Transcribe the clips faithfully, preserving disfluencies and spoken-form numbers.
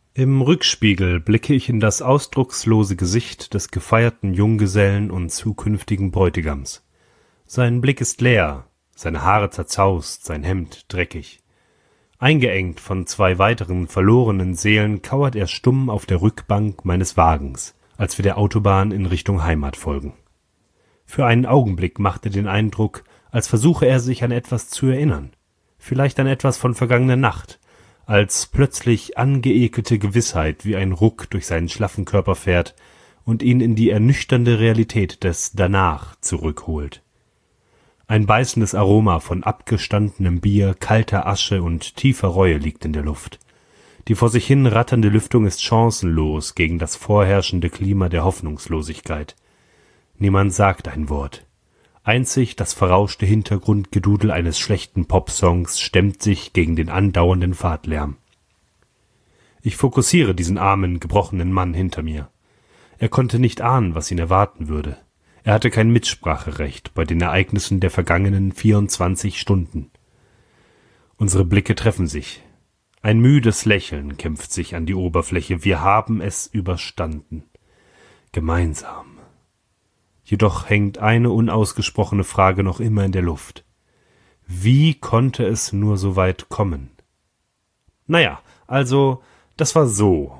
Im Rückspiegel blicke ich in das ausdruckslose Gesicht des gefeierten Junggesellen und zukünftigen Bräutigams. Sein Blick ist leer, seine Haare zerzaust, sein Hemd dreckig. Eingeengt von zwei weiteren verlorenen Seelen kauert er stumm auf der Rückbank meines Wagens, als wir der Autobahn in Richtung Heimat folgen. Für einen Augenblick macht er den Eindruck, als versuche er sich an etwas zu erinnern, vielleicht an etwas von vergangener Nacht, als plötzlich angeekelte Gewissheit wie ein Ruck durch seinen schlaffen Körper fährt und ihn in die ernüchternde Realität des Danach zurückholt. Ein beißendes Aroma von abgestandenem Bier, kalter Asche und tiefer Reue liegt in der Luft. Die vor sich hin ratternde Lüftung ist chancenlos gegen das vorherrschende Klima der Hoffnungslosigkeit. Niemand sagt ein Wort. Einzig das verrauschte Hintergrundgedudel eines schlechten Popsongs stemmt sich gegen den andauernden Fahrtlärm. Ich fokussiere diesen armen, gebrochenen Mann hinter mir. Er konnte nicht ahnen, was ihn erwarten würde. Er hatte kein Mitspracherecht bei den Ereignissen der vergangenen vierundzwanzig Stunden. Unsere Blicke treffen sich. Ein müdes Lächeln kämpft sich an die Oberfläche. Wir haben es überstanden. Gemeinsam. Jedoch hängt eine unausgesprochene Frage noch immer in der Luft. Wie konnte es nur so weit kommen? Naja, also, das war so.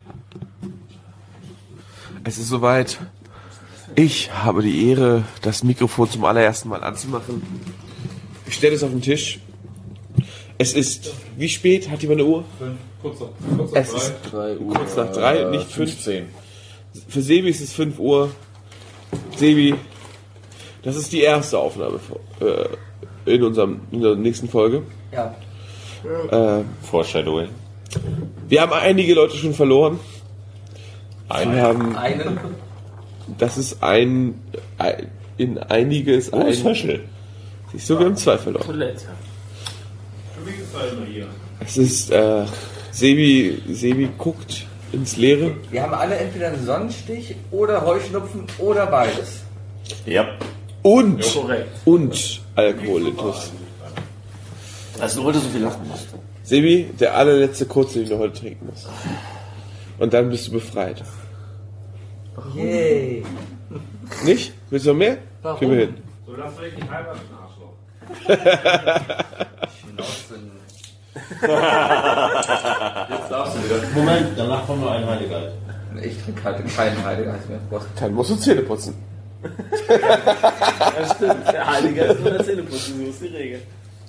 Es ist soweit. Ich habe die Ehre, das Mikrofon zum allerersten Mal anzumachen. Ich stelle es auf den Tisch. Es ist, wie spät? Hat jemand eine Uhr? Fünf. Kurz nach, kurz nach es drei. ist drei Uhr, kurz nach drei und nicht fünf. fünfzehn. Für Sebi ist es fünf Uhr. Sebi, das ist die erste Aufnahme äh, in, unserem, in unserer nächsten Folge. Ja. Äh, Foreshadowing. Wir haben einige Leute schon verloren. Einen. Wir haben, Einen. das ist ein, ein in einiges Oh, ein. Höschel. Siehst du, wir haben zwei verloren. Toilette. Es ist, äh, Sebi, Sebi guckt ins Leere. Wir haben alle entweder einen Sonnenstich oder Heuschnupfen oder beides. Ja. Und, Ja, korrekt. und Alkoholitus. Also du heute so viel lachen musst. Sebi, der allerletzte kurze, den du heute trinken musst. Und dann bist du befreit. Yay. Nicht? Willst du noch mehr? Warum? Kriegen wir hin. So, lass doch nicht heiraten, Arschloch. Schnauzen. Jetzt darfst du wieder. Moment, danach kommt noch ein Heiligkeit. Ich trinke halt keinen Heiligeist mehr. Gott. Dann musst du Zähne putzen. Ja, stimmt. Der Heiligkeit ist nur der Zähneputzen, so ist die Regel.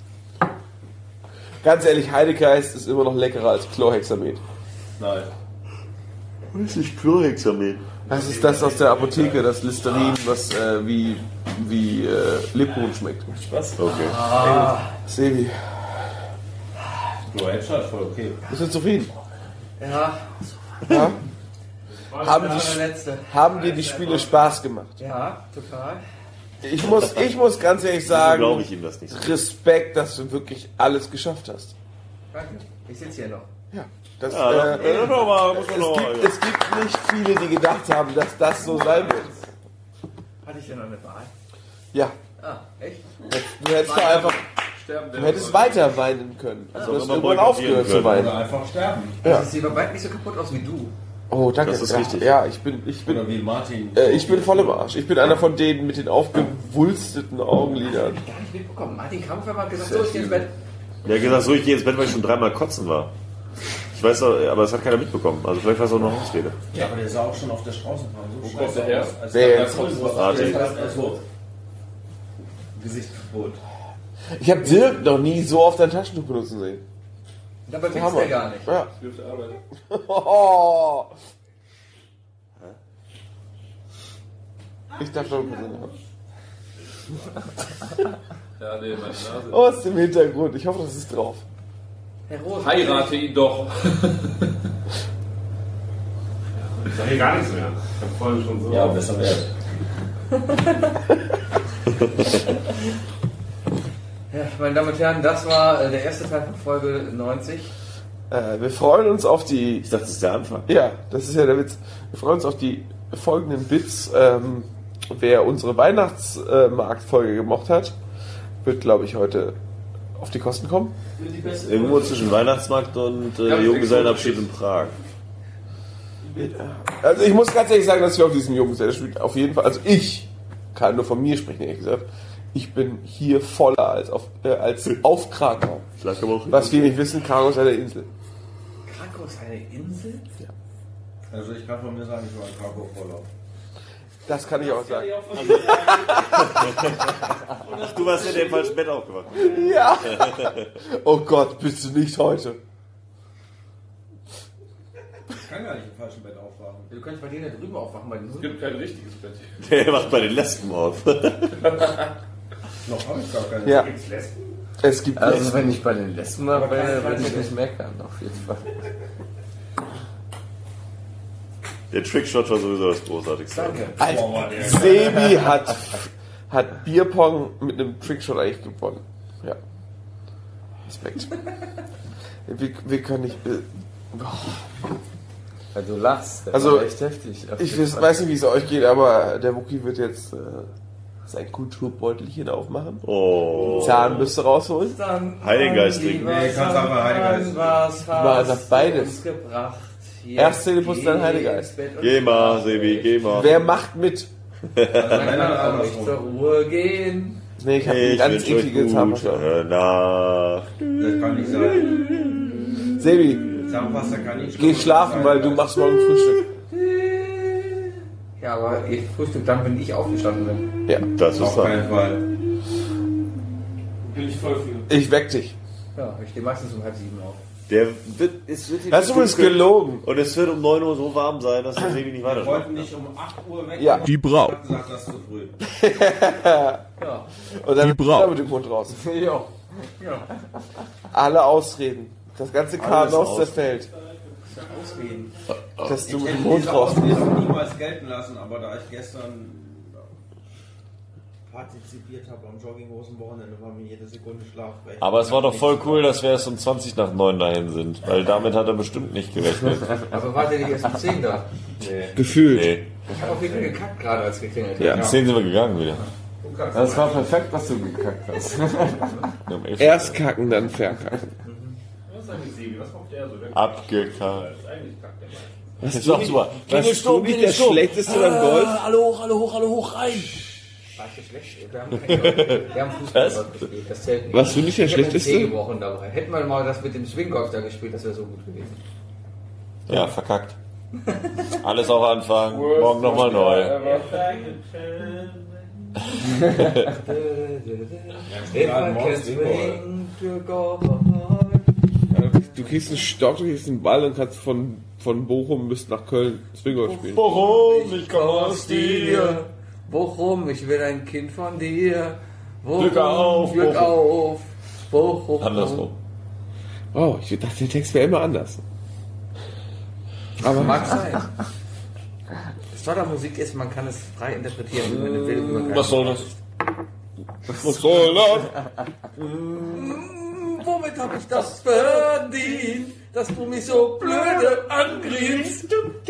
Ganz ehrlich, Heidegeist ist immer noch leckerer als Chlorhexamet. Nein. Was ist Chlorhexamet? Das ist das aus der Apotheke, das Listerin, was äh, wie, wie äh, Lebkuchen schmeckt. Spaß. Okay. Ah. Sebi, Du hättest halt voll okay. bist du zufrieden? Ja. Ja? Haben, Das war die, der letzte. haben dir die Spiele Spaß gemacht? Ja, total. Ich muss, ich muss ganz ehrlich Wieso sagen, glaube ich ihm das nicht so? Respekt, dass du wirklich alles geschafft hast. Danke. Ich sitze hier noch. Ja, das, Ja, äh, äh, noch mal, muss es, man noch mal. gibt, es gibt nicht viele, die gedacht haben, dass das so sein wird. Hatte ich denn noch eine Wahl? Ja, Ah, echt? du hättest doch einfach, Sterben du hättest weiter weinen können. Also du hast wenn man irgendwann aufgehört boykottieren zu weinen. Oder einfach sterben. Ja. Das sieht aber weit nicht so kaputt aus wie du. Oh, danke. Das ist ja, richtig. Ja, ich bin, ich bin, Oder wie Martin. äh, ich bin voll im Arsch. Ich bin einer von denen mit den aufgewulsteten Augenlidern. Gar nicht mitbekommen. Martin Kampfer hat gesagt, so, ich gehe ins Bett. Der hat gesagt, so, ich gehe ins Bett, weil ich schon dreimal kotzen war. Ich weiß auch, aber das hat keiner mitbekommen. Also vielleicht war es auch noch Ausrede. Ja, aber der sah auch schon auf der Straßenbahn so kommt der scheiße her? aus. Als Der- der kommt, Ah, der ist der- fast tot. Gesicht kaputt. Ich habe Dirk noch nie so oft ein Taschentuch benutzen sehen. Dabei willst Hammer. du gar nicht. Ja. dürfte arbeiten. Oh. Ich darf noch ein bisschen haben. Ja, nee, meine Nase. Oh, ist im Hintergrund. Ich hoffe, das ist drauf. Herr Rosen. Heirate ihn doch. Ich sag hier gar nichts mehr. Ich hab vorhin schon so. Ja, besser wäre. Ja, meine Damen und Herren, das war äh, der erste Teil von Folge neunzig. Äh, wir freuen uns auf die. Ich dachte, das ist der Anfang. Ja, das ist ja der Witz. Wir freuen uns auf die folgenden Bits. Ähm, wer unsere Weihnachtsmarktfolge gemocht hat, wird, glaube ich, heute auf die Kosten kommen? Irgendwo zwischen Weihnachtsmarkt und äh, Junggesellenabschied in Prag. Also ich muss ganz ehrlich sagen, dass wir auf diesem Junggesellenabschied auf jeden Fall, also ich kann nur von mir sprechen, ehrlich gesagt, ich bin hier voller als auf, äh, als auf Krakau. Was wir nicht wissen, Krakau ist eine Insel. Krakau ist eine Insel? Ja. Also ich kann von mir sagen, ich war in Krakau Urlaub. Das kann ich auch sagen. Ach, du warst in dem falschen Bett aufgewacht. Ja. Oh Gott, bist du nicht heute. Ich kann gar nicht im falschen Bett aufwachen. Du könntest bei denen da drüben aufwachen. Bei den Es gibt kein richtiges Bett. Der wacht bei den Lesben auf. Noch habe ich gar keine. Ja. Gibt's Lesben? Es gibt Also Lesben. wenn ich bei den Lesben war, würde ich nicht meckern, auf jeden Fall. Der Trickshot war sowieso das Großartigste. Danke. Alter, Sebi hat, hat Bierpong mit einem Trickshot eigentlich gewonnen. Ja. Respekt. Wir, wir können nicht. Äh, Weil du lachst, das Also, war echt heftig. ich weiß, weiß nicht, wie es euch geht, aber der Wookie wird jetzt äh, sein Kulturbeutelchen aufmachen. Oh. Zahnbürste rausholen. Heiligengeist trinken. Nee, kannst einfach Heiligengeist. Was War hast einfach beides. uns gebracht? Erst Zähneputzen, dann Heiligengeist. Geh mal, Sebi, geh mal. Wer macht mit? Männer Kann nicht zur Ruhe gehen. Nee, ich habe eine Ich ganz wünsch euch eklige Zahnpasta. gute Nacht. Das kann nicht sein. Sebi, Zahnpasta kann nicht geh schlafen, weil du machst morgen Frühstück. Ja, aber ihr Frühstück dann, wenn ich aufgestanden bin. Ja, Das ist Auf dann. keinen Fall. Bin ich voll für. ich weck dich. Ja, ich stehe meistens um halb sieben auf. Der wird, es wird hier Das ist übrigens gelogen. Und es wird um neun Uhr so warm sein, dass der Sebi nicht weiter Wir wollten schlafen nicht um acht Uhr weg. Ja. Die Brau. hat gesagt, das ist zu früh. Ja. Und dann Die Brau. mit dem Mund raus. Ja. Alle Ausreden. Das ganze Chaos aus. zerfällt. Ausreden. Dass du Ich mit hätte dem Mund diese raus Ausrede auch niemals gelten lassen, aber da ich gestern partizipiert habe am Jogginghosen-Wochenende, war mir jede Sekunde schlafrecht. Aber es war doch voll cool, dass wir erst um zwanzig nach neun dahin sind, weil damit hat er bestimmt nicht gerechnet. Aber wart ihr nicht erst um zehn da? Nee. Gefühlt. Nee. Ich habe auf jeden Fall gekackt gerade, als wir geklingelt Ja. haben. Um zehn sind wir gegangen wieder. Das war perfekt, was du gekackt hast. Wir haben elf Erst kacken, dann verkacken. Was ist eigentlich Sebi? Was macht der so? Der abgekackt. eigentlich kackt der meistens. Was Das ist doch super. Was du nicht der Schlechteste beim Golf? Hallo hoch, hallo hoch, hallo hoch, rein. War ich der Schlechteste? Wir haben, keine, wir haben Fußball gespielt, das zählt nicht. Was, du nicht der Ich hab den Schlechteste? Zeh gebrochen dabei. Hätten wir mal das mit dem Swinggolf da gespielt, das wäre so gut gewesen. Ja, verkackt. Alles auch anfangen. Morgen nochmal neu. If I can swing to go Du kriegst einen Stock, du kriegst einen Ball und kannst von, von Bochum bis nach Köln Swingold spielen. Warum? Ich komm aus dir. Bochum, ich will ein Kind von dir. Bochum, Glück auf, Glück Bochum. auf. Bochum. Andersrum. Oh, ich dachte, der Text wäre immer anders. Aber Mag sein. Das Tolle an Musik ist, man kann es frei interpretieren, wie man will. wie man kann. Was soll das? was soll das? Mm, Womit habe ich das verdient, dass du mich so blöde angriffst?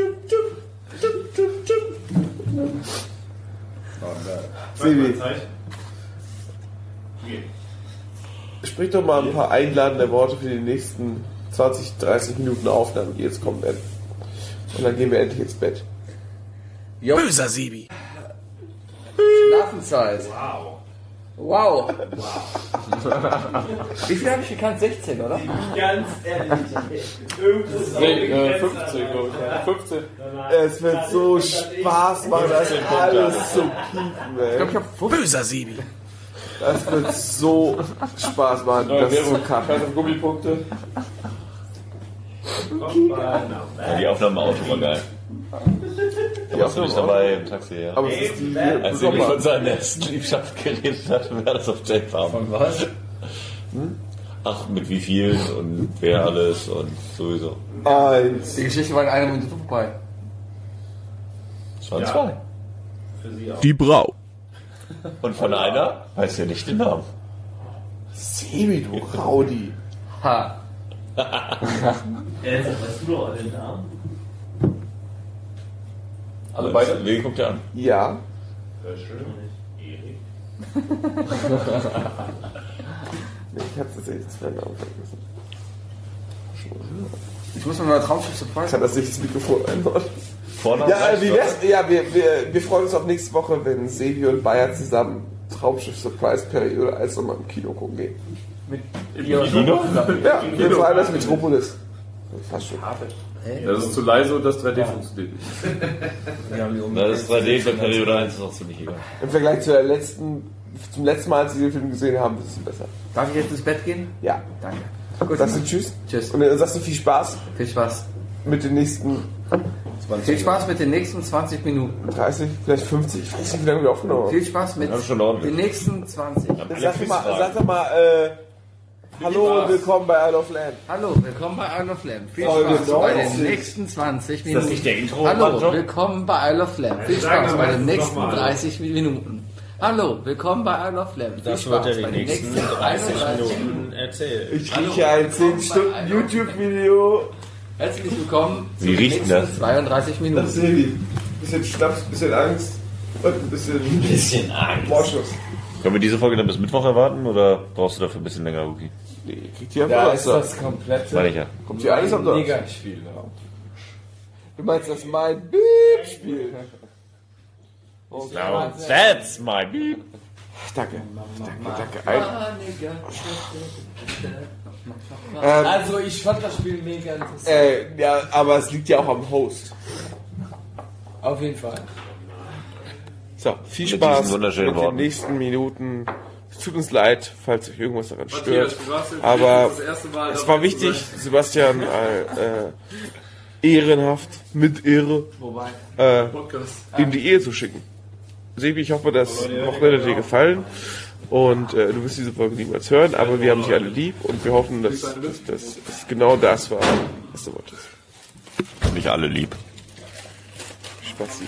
Sebi, Zeit. Geht. sprich doch mal ein paar einladende Worte für die nächsten zwanzig, dreißig Minuten Aufnahmen, die jetzt kommen werden. Und dann gehen wir endlich ins Bett. Böser Sebi. Schlafenszeit. Wow. Wow. Wie viel habe ich gekannt? sechzehn, oder? Ganz ehrlich. Irgendwo ist äh, fünfzehn, glaube ich. fünfzehn. Es wird so Spaß machen, das alles zu piepen, ey. Böser Sebi. Das wird so Spaß machen, das zu kacken. Gummipunkte. Ja, die Aufnahme im Auto war geil. Die Warst du nicht dabei im Taxi, ja? Aber es ist die Als Sebi von seiner ersten Liebschaft geredet hat, wer das auf Tape haben. Von was? Ach, mit wie vielen und wer alles und sowieso. eins. Die Geschichte war in einer Minute vorbei. Es waren zwei. für sie auch. Die Brau. Und von einer weiß ja nicht den Namen. Sebi, du Raudi. Ha. Äh, weißt du noch den Namen? Alle beide? Wen guckt ihr an? Ich hab's tatsächlich das Fernseher vergessen. Ich muss mir mal Traumschiff Surprise. Ich kann das nicht ins Mikrofon einbauen. Vorname Ja, reicht, wie oder? wär's, ja wir, wir, wir freuen uns auf nächste Woche, wenn Sebi und Bayer zusammen Traumschiff Surprise Periode eins nochmal im Kino gucken gehen. Mit Kino? Ja, wir vor allem das Metropolis. Fast schon. Das ist zu leise und das drei D funktioniert nicht. Das ist drei D bei Periode eins ist auch ziemlich egal. Im Vergleich zu der letzten, zum letzten Mal, als wir den Film gesehen haben, ist es besser. Darf ich jetzt ins Bett gehen? Ja. Danke. Gut, Sagst du Tschüss? Tschüss. Und dann sagst du viel Spaß Viel Spaß. mit den nächsten Viel Spaß mit den nächsten zwanzig Minuten. dreißig, vielleicht fünfzig. Ich weiß nicht, wie lange wir aufgenommen haben. Viel Spaß mit haben schon ordentlich. den nächsten zwanzig. Sag doch mal, sag doch mal äh, hallo und willkommen bei Isle of Lamb. Hallo, willkommen bei Isle of Lamb. Viel Folge Spaß bei den neunzig. nächsten zwanzig Minuten. das nicht der Intro, Hallo, Mann, Job? willkommen bei Isle of Lamb. Viel Spaß bei den nächsten dreißig Minuten. Hallo, willkommen bei Isle of Lamb. Viel Das Spaß wird er bei die den nächsten nächsten dreißig einunddreißig Minuten erzählen. Ich Hallo, rieche ein willkommen zehn Stunden bei Isle of YouTube-Video. Herzlich willkommen zu Wie den riecht nächsten das? zweiunddreißig Minuten. Sebi. Bisschen Schnaps, bisschen Angst und ein bisschen, ein Bisschen Angst. Vorschuss. Können wir diese Folge dann bis Mittwoch erwarten oder brauchst du dafür ein bisschen länger, Rookie? Nee, kriegt ihr Da einfach ist was. das komplette Meine ich ja. Kommt hier alles am Donnerstag? Mega-Spiel drauf. Du meinst das mein Beep-Spiel? Now that's my beep. Danke. Danke, danke. Ein, ähm, Also ich fand das Spiel mega interessant. äh, ja, aber es liegt ja auch am Host. Auf jeden Fall. So, viel Mit Spaß diesen wunderschönen mit den Worten. nächsten Minuten. Es tut uns leid, falls euch irgendwas daran Matthias, stört. du warst jetzt Aber das erste Mal es dabei war wichtig, Sebastian äh, äh, ehrenhaft, mit Ehre, Wobei, äh, Podcast. in die Ehe zu schicken. Sebi, ich hoffe, das Wochenende dir gefallen und äh, du wirst diese Folge niemals hören, aber wir haben dich alle lieb und wir hoffen, dass dass- dass es genau das war, was du wolltest. Nicht alle lieb. Spaß.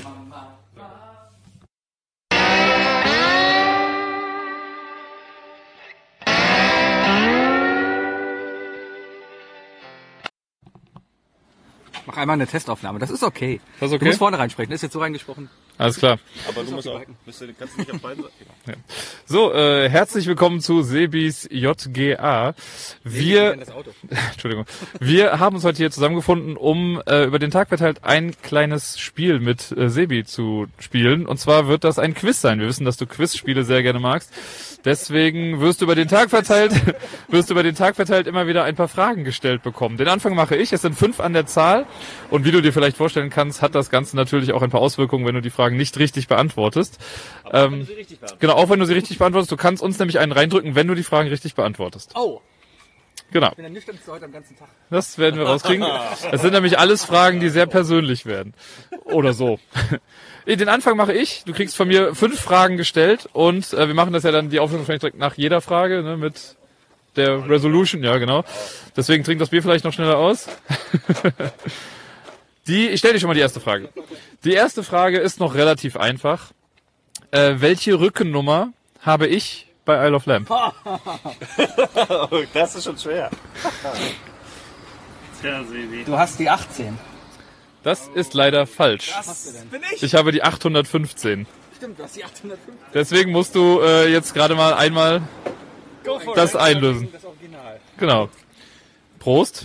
Mach einmal eine Testaufnahme, das ist okay. Das ist okay? Du musst vorne reinsprechen, das ist jetzt so reingesprochen. Alles klar. Aber du musst auch, bist du, kannst du nicht auf beiden Seiten. So, äh, herzlich willkommen zu Sebis J G A. Wir, Das Auto. Entschuldigung, wir haben uns heute hier zusammengefunden, um äh, über den Tag verteilt ein kleines Spiel mit äh, Sebi zu spielen. Und zwar wird das ein Quiz sein. Wir wissen, dass du Quizspiele sehr gerne magst. Deswegen wirst du über den Tag verteilt, wirst du über den Tag verteilt immer wieder ein paar Fragen gestellt bekommen. Den Anfang mache ich. Es sind fünf an der Zahl. Und wie du dir vielleicht vorstellen kannst, hat das Ganze natürlich auch ein paar Auswirkungen, wenn du die Fragen nicht richtig beantwortest. Ähm, genau, auch wenn du sie richtig beantwortest. Du kannst uns nämlich einen reindrücken, wenn du die Fragen richtig beantwortest. Oh, Genau. ich bin der nüchternste heute am ganzen Tag. Das werden wir rauskriegen. Es sind nämlich alles Fragen, die sehr persönlich werden. Oder so. Den Anfang mache ich. Du kriegst von mir fünf Fragen gestellt und äh, wir machen das ja dann, die Aufnahme wahrscheinlich direkt nach jeder Frage, ne, mit der Resolution, ja genau. Deswegen trink das Bier vielleicht noch schneller aus. Die, ich stelle dir schon mal die erste Frage. Die erste Frage ist noch relativ einfach. Äh, welche Rückennummer habe ich bei Isle of Lamb? Das ist schon schwer. Du hast die achtzehn. Das ist leider falsch. Was hast du denn? Bin ich? Ich habe die achthundertfünfzehn. Stimmt, du hast die achthundertfünfzehn. Deswegen musst du äh, jetzt gerade mal einmal Go for das it. einlösen. Das Original. Genau. Prost.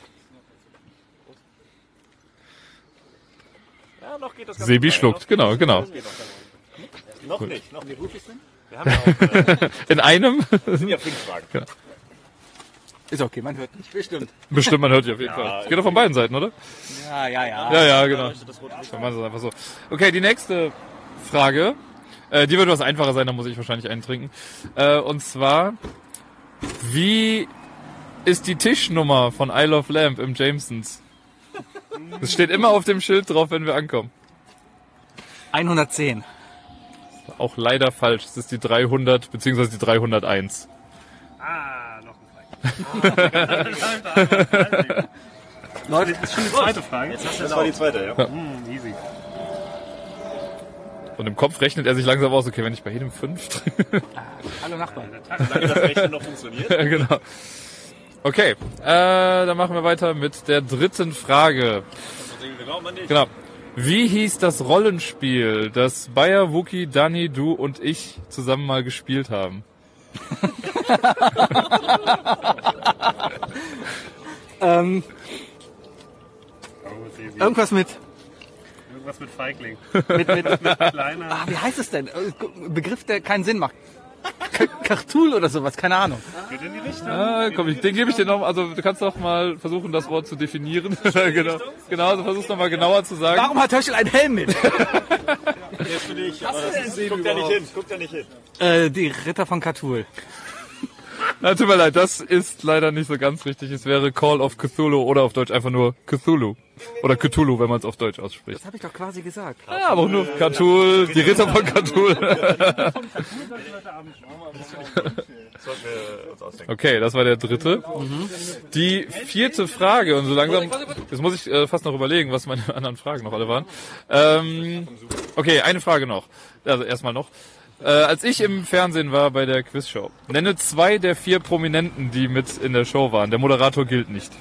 Ja, noch geht das Sebi schluckt. Genau, genau. Noch nicht, noch nicht. Wir haben ja auch, äh, In einem? Das sind ja fünf Fragen. Ist okay, man hört nicht. Bestimmt. Bestimmt, man hört dich auf jeden Fall. Das geht doch von beiden Seiten, oder? Ja, ja, ja. Ja, ja, genau. Dann machen wir es einfach so. Okay, die nächste Frage. Äh, die wird was einfacher sein, da muss ich wahrscheinlich einen trinken. Äh, und zwar, wie ist die Tischnummer von Isle of Lamb im Jamesons? Das steht immer auf dem Schild drauf, wenn wir ankommen. hundertzehn. Auch leider falsch. Es ist die dreihundert bzw. die dreihunderteins. ah, noch eine Frage. Leute, Das ist schon die zweite Frage. Das war die zweite, ja. Hm, easy. Und im Kopf rechnet er sich langsam aus, okay, wenn ich bei jedem fünf trinke. hallo Nachbarn. Solange das Rechnen noch funktioniert. Ja, genau. Okay, äh, dann machen wir weiter mit der dritten Frage. Genau. Wie hieß das Rollenspiel, das Bayer, Wookie, Dani, du und ich zusammen mal gespielt haben? ähm, irgendwas mit... Irgendwas mit Feigling. Mit, mit, mit Kleiner. Ah, wie heißt es denn? Begriff, der keinen Sinn macht. K- Kartul oder sowas, keine Ahnung. Geht in die Richtung. Ah, komm, ich, den gebe ich dir noch, also du kannst doch mal versuchen, das Wort zu definieren. genau, genau, also versuch's noch mal genauer zu sagen. Warum hat Höschel einen Helm mit? Jetzt für dich, aber das ist, guck da nicht hin, guck da nicht hin. äh, die Ritter von Kartul. Na, tut mir leid, das ist leider nicht so ganz richtig. Es wäre Call of Cthulhu oder auf Deutsch einfach nur Cthulhu. Oder Cthulhu, wenn man es auf Deutsch ausspricht. Das habe ich doch quasi gesagt. Ja, aber auch nur Cthulhu, die Ritter von Cthulhu. Okay, das war der dritte. Die vierte Frage, und so langsam, jetzt muss ich äh, fast noch überlegen, was meine anderen Fragen noch alle waren. Ähm, okay, eine Frage noch. Also erstmal noch. Äh, als ich im Fernsehen war bei der Quizshow, nenne zwei der vier Prominenten, die mit in der Show waren. Der Moderator gilt nicht.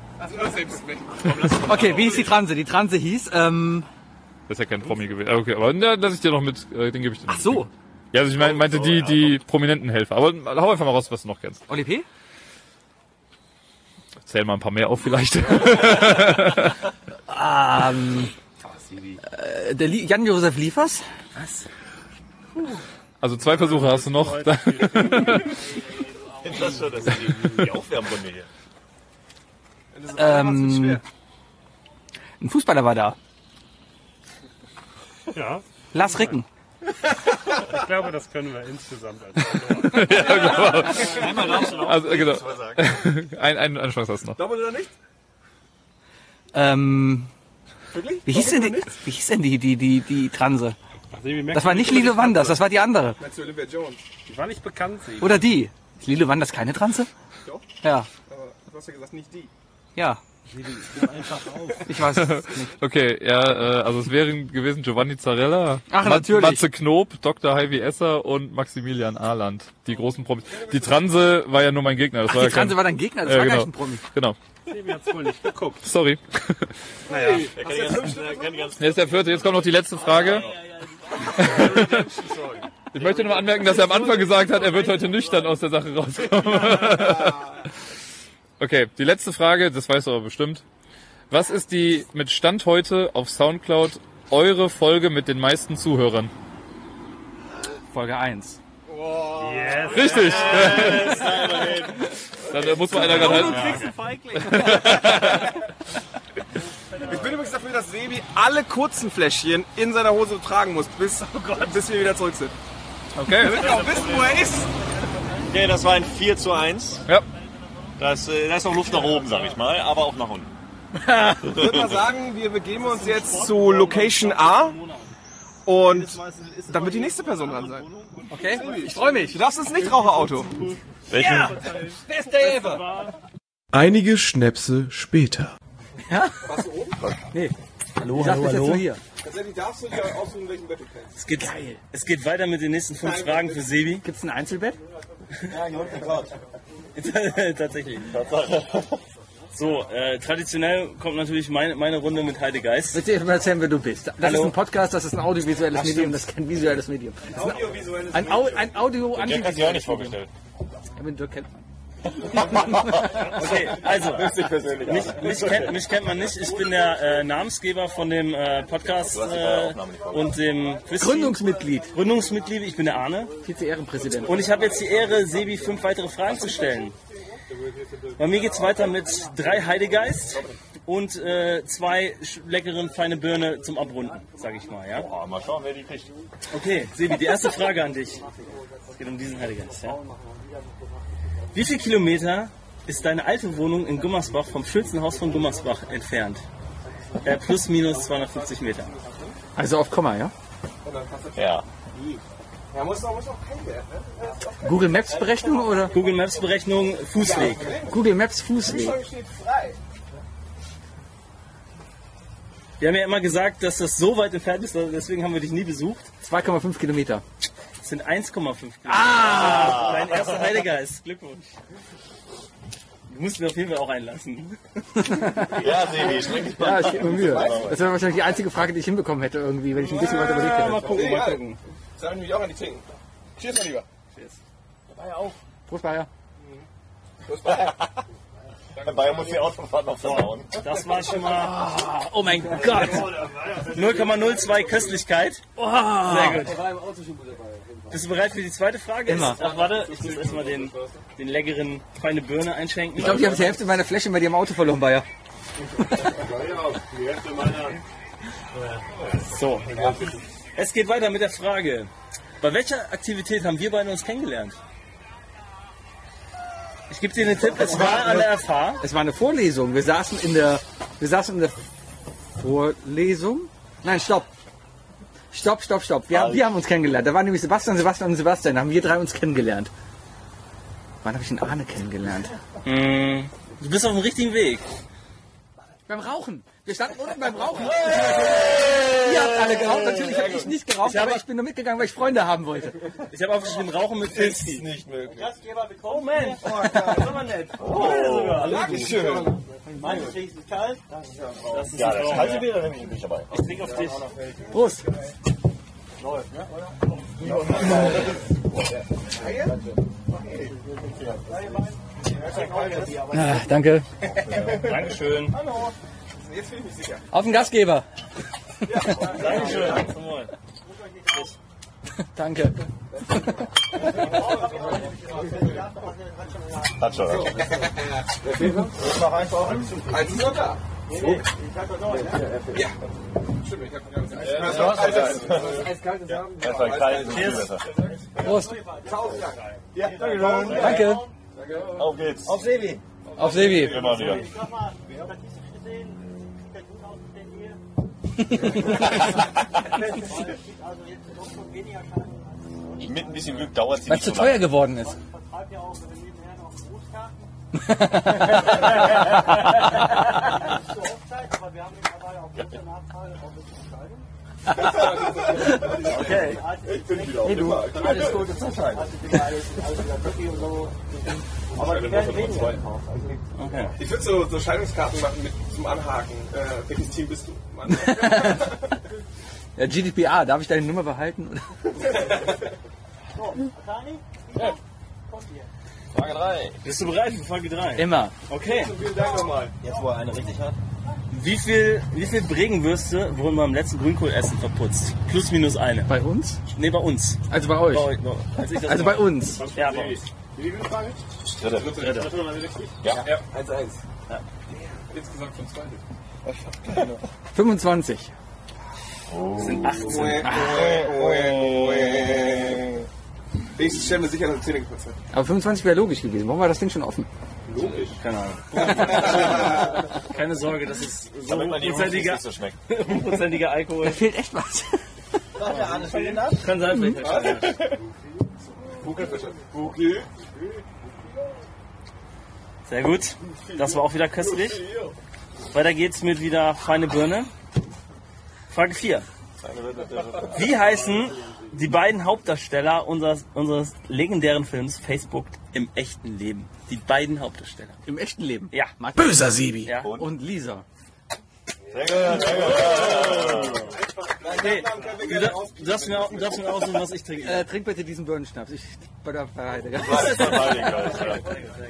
Okay, wie hieß die Transe? Die Transe hieß, ähm... Das ist ja kein Promi gewesen. Okay, aber na, lass ich dir noch mit, äh, den gebe ich dir noch. Ach so. Ja, also ich mein, meinte die, die prominenten Helfer. Aber hau einfach mal raus, was du noch kennst. Oli P? Zähl mal ein paar mehr auf vielleicht. ähm... Äh, der Li- Jan-Josef Liefers? Was? Also zwei Versuche hast du noch. Das schon, das ist die, die Aufwärmrunde hier. Ähm... Ein Fußballer war da. Ja, Lars Ricken. ich glaube, das können wir insgesamt als ja, genau. Also, äh, genau. Ein, ein, eine Chance hast du noch. Doppelt oder nicht? Ähm... Wirklich? Wie hieß denn die, wie hieß denn die, die, die, die Transe? Ach, Sebi, merkst Das du war nicht Lilo Wanders, das war die andere. Meinst du Olivia Jones? Die war nicht bekannt, Sebi. Oder die. Ist Lilo Wanders keine Transe? Doch. Ja. Aber du hast ja gesagt, nicht die. Ja. Einfach auf. Ich weiß es nicht. Okay, ja, äh, also es wären gewesen Giovanni Zarella, Ach, Ma- natürlich. Matze Knob, Doktor Heidi Esser und Maximilian Ahland. Die großen Promis. Die Transe war ja nur mein Gegner. Das Ach, war die ja kein, Transe war dein Gegner, das Ja, war gar genau. nicht ein Promi. Genau. Sebi hat's wohl nicht geguckt. Sorry. Naja. Er kann die ganzen, er kann die ganzen Jetzt der vierte, jetzt kommt noch die letzte Frage. Ich möchte nur mal anmerken, dass er am Anfang gesagt hat, er wird heute nüchtern aus der Sache rauskommen. Okay, die letzte Frage, das weißt du aber bestimmt. Was ist die mit Stand heute auf Soundcloud eure Folge mit den meisten Zuhörern? Folge eins. Yes. Richtig! Dann äh, muss man einer gerade halten. Ich bin übrigens dafür, dass Sebi alle kurzen Fläschchen in seiner Hose tragen muss, bis, bis wir wieder zurück sind. Okay. Damit wir auch wissen, wo er ist. Okay, das war ein vier zu eins. Ja. Das, äh, da ist noch Luft nach oben, sag ich mal, aber auch nach unten. Ich würde mal sagen, wir begeben uns jetzt zu Location A und dann wird die nächste Person dran sein. Okay, ich freue mich. Du darfst ins Nichtraucherauto. Welchen? Beste Ever. Einige Schnäpse später. Nee. Hallo, hallo, hallo. Hier. Tatsächlich darfst du dir aussuchen, welchen Bett du kennst. Es geht, Geil. Es geht weiter mit den nächsten fünf Nein, Fragen für Sebi. Gibt's ein Einzelbett? Ja, nur tatsächlich. So, äh, traditionell kommt natürlich meine, meine Runde mit Heide Geist. Willst du dir mal erzählen, wer du bist? Das Hallo. ist ein Podcast, das ist ein audiovisuelles Ach, Medium, das ist kein visuelles Medium. Das ist ein, ein, Au, ein audio Dirk hat sich auch nicht vorgestellt. Ja, mit Dirk kennt man. Okay, also, mich, mich, kennt, mich kennt man nicht. Ich bin der äh, Namensgeber von dem äh, Podcast äh, und dem Quiz. Gründungsmitglied. Gründungsmitglied, ich bin der Arne. Vize-Ehrenpräsident. Und ich habe jetzt die Ehre, Sebi fünf weitere Fragen zu stellen. Bei mir geht's weiter mit drei Heidegeist und äh, zwei leckeren feine Birne zum Abrunden, sag ich mal. Ja? Oh, mal schauen, wer die kriegt. Okay, Sebi, die erste Frage an dich. Es geht um diesen Heidegeist. Ja? Wie viel Kilometer ist deine alte Wohnung in Gummersbach vom schönsten Haus von Gummersbach entfernt? Äh, plus minus zweihundertfünfzig Meter. Also auf Komma, ja? Ja. Ja, muss auch, muss auch kein Wert, ne? Google Maps Berechnung oder? Google Maps Berechnung, Fußweg. Google Maps Fußweg. Steht frei. Wir haben ja immer gesagt, dass das so weit entfernt ist, deswegen haben wir dich nie besucht. zwei Komma fünf Kilometer. Das sind eins Komma fünf Kilometer. Ah! Dein erster Heidegeist. Glückwunsch. Du musst mir auf jeden Fall auch einlassen. Ja, Sebi, streng dich mal. Ja, ich gebe mir Mühe. Das wäre wahrscheinlich die einzige Frage, die ich hinbekommen hätte irgendwie, wenn ich ein bisschen weiter überlegt Ja, hätte. mal gucken, mal gucken. Das haben wir nämlich auch an die trinken. Cheers, mein Lieber. Cheers. Bayer auch. Prost, Bayer. Prost, Bayer. Der Bayer muss die Autofahrt noch verbauen. Das war schon mal... Oh mein Gott! null Komma null zwei Köstlichkeit. Oh. Sehr gut. Bist du bereit für die zweite Frage? Immer. Ach, warte, ich muss erstmal den, den leckeren feine Birne einschenken. Ich glaube, ich habe die Hälfte meiner Fläche bei dir im Auto verloren, Bayer. So. Es geht weiter mit der Frage. Bei welcher Aktivität haben wir beide uns kennengelernt? Ich gebe dir einen Tipp, es war an der F H. Es war eine Vorlesung. Wir saßen in der, wir saßen in der Vorlesung. Nein, stopp. Stopp, stopp, stopp. Wir haben, wir haben uns kennengelernt. Da waren nämlich Sebastian, Sebastian und Sebastian. Da haben wir drei uns kennengelernt. Wann habe ich den Arne kennengelernt? Mm, du bist auf dem richtigen Weg. Beim Rauchen. Wir standen unten beim Rauchen. Ihr habt alle geraucht. Natürlich habe ich nicht geraucht, ich aber ich bin nur mitgegangen, weil ich Freunde haben wollte. Ich habe aufgeschrieben, Rauchen mit Pilzen. Ist nicht möglich. Oh Mensch, das ist aber nett. Oh, sogar. Dankeschön. Meinst du, kriegst du kalt? Das ist Ja, das kalte Bier, da nehme ich nicht dabei. Ich trinke auf dich. Prost. Läuft, ne? Ah, danke. Dankeschön. Jetzt bin ich nicht sicher. Auf den Gastgeber. Dankeschön. Danke. Hat schon. Ich mach einfach eins ist noch da. Ja. Stimmt, ich hab eiskaltes haben. Das war ein kaltes Bier. Prost. Tausend Dank. Ja, Danke. Auf geht's. Auf Sebi. Auf Sebi. Immer wieder. Mit ein bisschen Glück dauert sie Weil nicht es zu so teuer lange. geworden ist. Okay. Ich bin wieder auf Hey, du. Alles Gute zur Zeit. Aber die werden weniger gekauft. Okay. Ich würde so, so Scheidungskarten machen mit zum Anhaken. Äh, welches Team bist du? Ja, G D P R, darf ich deine Nummer behalten? Ja. Frage drei. Bist du bereit für Frage drei? Immer. Okay. Vielen Dank nochmal. Jetzt, wo er eine richtig hat. Wie viel, wie viel Bregenwürste wurden beim letzten Grünkohlessen verputzt? Plus minus eine. Bei uns? Nee, bei uns. Also bei euch? Bei euch, als ich das Also bei uns? Ja, bei uns. Wie viel Frage? Dritte. Dritte. Ja. Ja, eins eins. Ja. Insgesamt schon zwei. fünfundzwanzig. Das sind achtzehn. Wenigstens stellen wir sicher, dass zehn Prozent. Aber fünfundzwanzig wäre logisch gewesen. Warum war das Ding schon offen? Logisch. Keine Ahnung. Keine Sorge, das ist so Damit man die Jungs hundertprozentiger nicht so schmeckt. hundertprozentiger Alkohol. Da fehlt echt was. Kann sein, vielleicht. Okay. Sehr gut. Das war auch wieder köstlich. Weiter geht's mit wieder feine Birne. Frage vier. Wie heißen die beiden Hauptdarsteller unseres, unseres legendären Films Facebook im echten Leben? Die beiden Hauptdarsteller. Im echten Leben? Ja. Böser Sebi. Ja. Und Lisa. Sehr gut, sehr gut. Okay. Du, darf, du darfst mir, auch- du darfst mir aussuchen, was ich trinke. Äh, trink bitte diesen Birnenschnaps. Ich bei der bei Heidegger. Das ist normal, gleich, ja.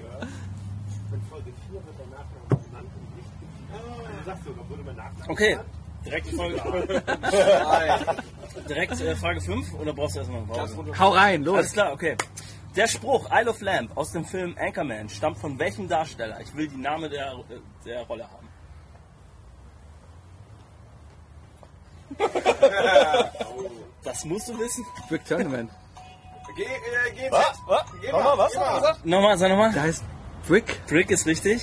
Okay. Direkt Frage, direkt, äh, Frage fünf oder brauchst du erstmal eine Pause? Hau rein, los. Alles klar, okay. Der Spruch Isle of Lamp aus dem Film Anchorman stammt von welchem Darsteller? Ich will die Name der, der Rolle haben. Das musst du wissen. Rick Tournament. Geh, äh, geh Was? Was? Geh Nochmal, was? Geh mal. Nochmal, sag nochmal. Der heißt Rick Brick ist richtig.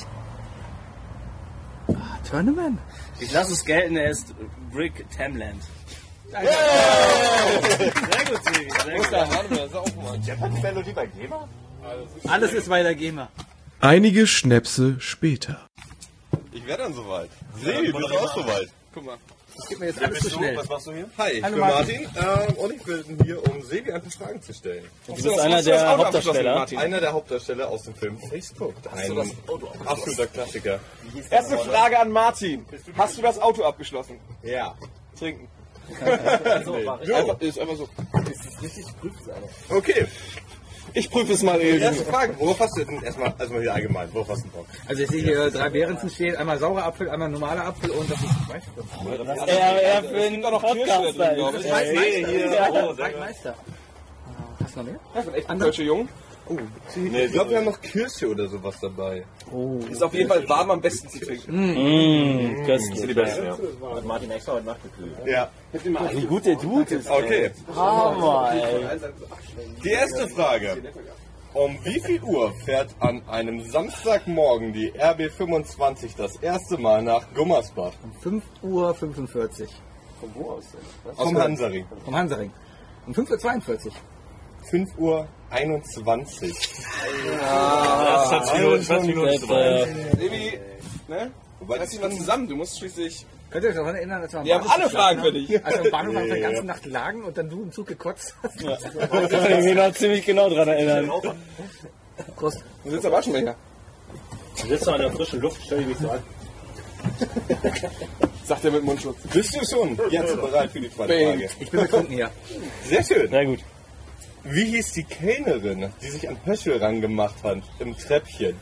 Tournament. Ich lasse es gelten, er ist Brick Tamland. Sehr gut, Sigi. Sehr gut. Japan-Melodie bei GEMA? Alles ist bei der GEMA. Einige Schnäpse später. Ich wäre dann soweit. Sebi, bist du auch soweit? Guck mal. Das geht mir jetzt Wer alles bist zu du? schnell. Was machst du hier? Hi, ich Hallo bin Martin. Martin ähm, und ich bin hier, um Sebi ein paar Fragen zu stellen. Du bist einer der Hauptdarsteller. Einer der Hauptdarsteller aus dem Film Facebook. Ein absoluter Klassiker. Erste Frage an Martin. Hast du das Auto abgeschlossen? Ja. Trinken. Nee. Einfach, ist einfach so. Okay. Ich prüfe es mal eben. Erste Frage, worauf hast du denn erstmal, also mal hier allgemein, worauf hast du Bock? Also ich sehe hier drei Beerenzen stehen, einmal saurer Apfel, einmal normaler Apfel und das ist Weißwurst. Er, er für einen Podcast da. Das ist Waldmeister. Waldmeister. Hast du noch mehr? Ja, von echt deutsche Jungen. Oh, nee, ich glaube, wir haben noch Kirsche oder sowas dabei. Oh. Ist auf jeden Fall warm am besten zu trinken. Mmh, köstlich. Das sind die besten, ja. Hat Martin extra heute Nacht gekühlt. Ja. Wie gut der Dude ist. Okay. Hammer, ey. Die erste Frage. Um wie viel Uhr fährt an einem Samstagmorgen die R B fünfundzwanzig das erste Mal nach Gummersbach? Um fünf Uhr fünfundvierzig. Von wo aus denn? Was? Vom Hansaring. Vom Hansaring. Um fünf Uhr zweiundvierzig. fünf Uhr einundzwanzig. Das hat zwanzig Minuten zu weit. Sebi, ne? Reiß dich mal zusammen, du musst schließlich... Könnt ihr euch daran erinnern, als wir am Wir haben Bahnhof alle Fragen für dich. Als wir am Bahnhof haben wir die Ja. ganze Nacht lagen und dann du im Zug gekotzt hast? Da kann ich mich noch ziemlich genau dran erinnern. Prost. Du sitzt aber schon länger. Du sitzt noch in der frischen Luft, stell dich nicht so an. Sagt er mit Mundschutz. Bist du schon jetzt bereit für die zweite Bing. Frage? Ich bin betrunken hier. Sehr schön. Sehr gut. Wie hieß die Kellnerin, die sich an Höschel rangemacht hat im Treppchen?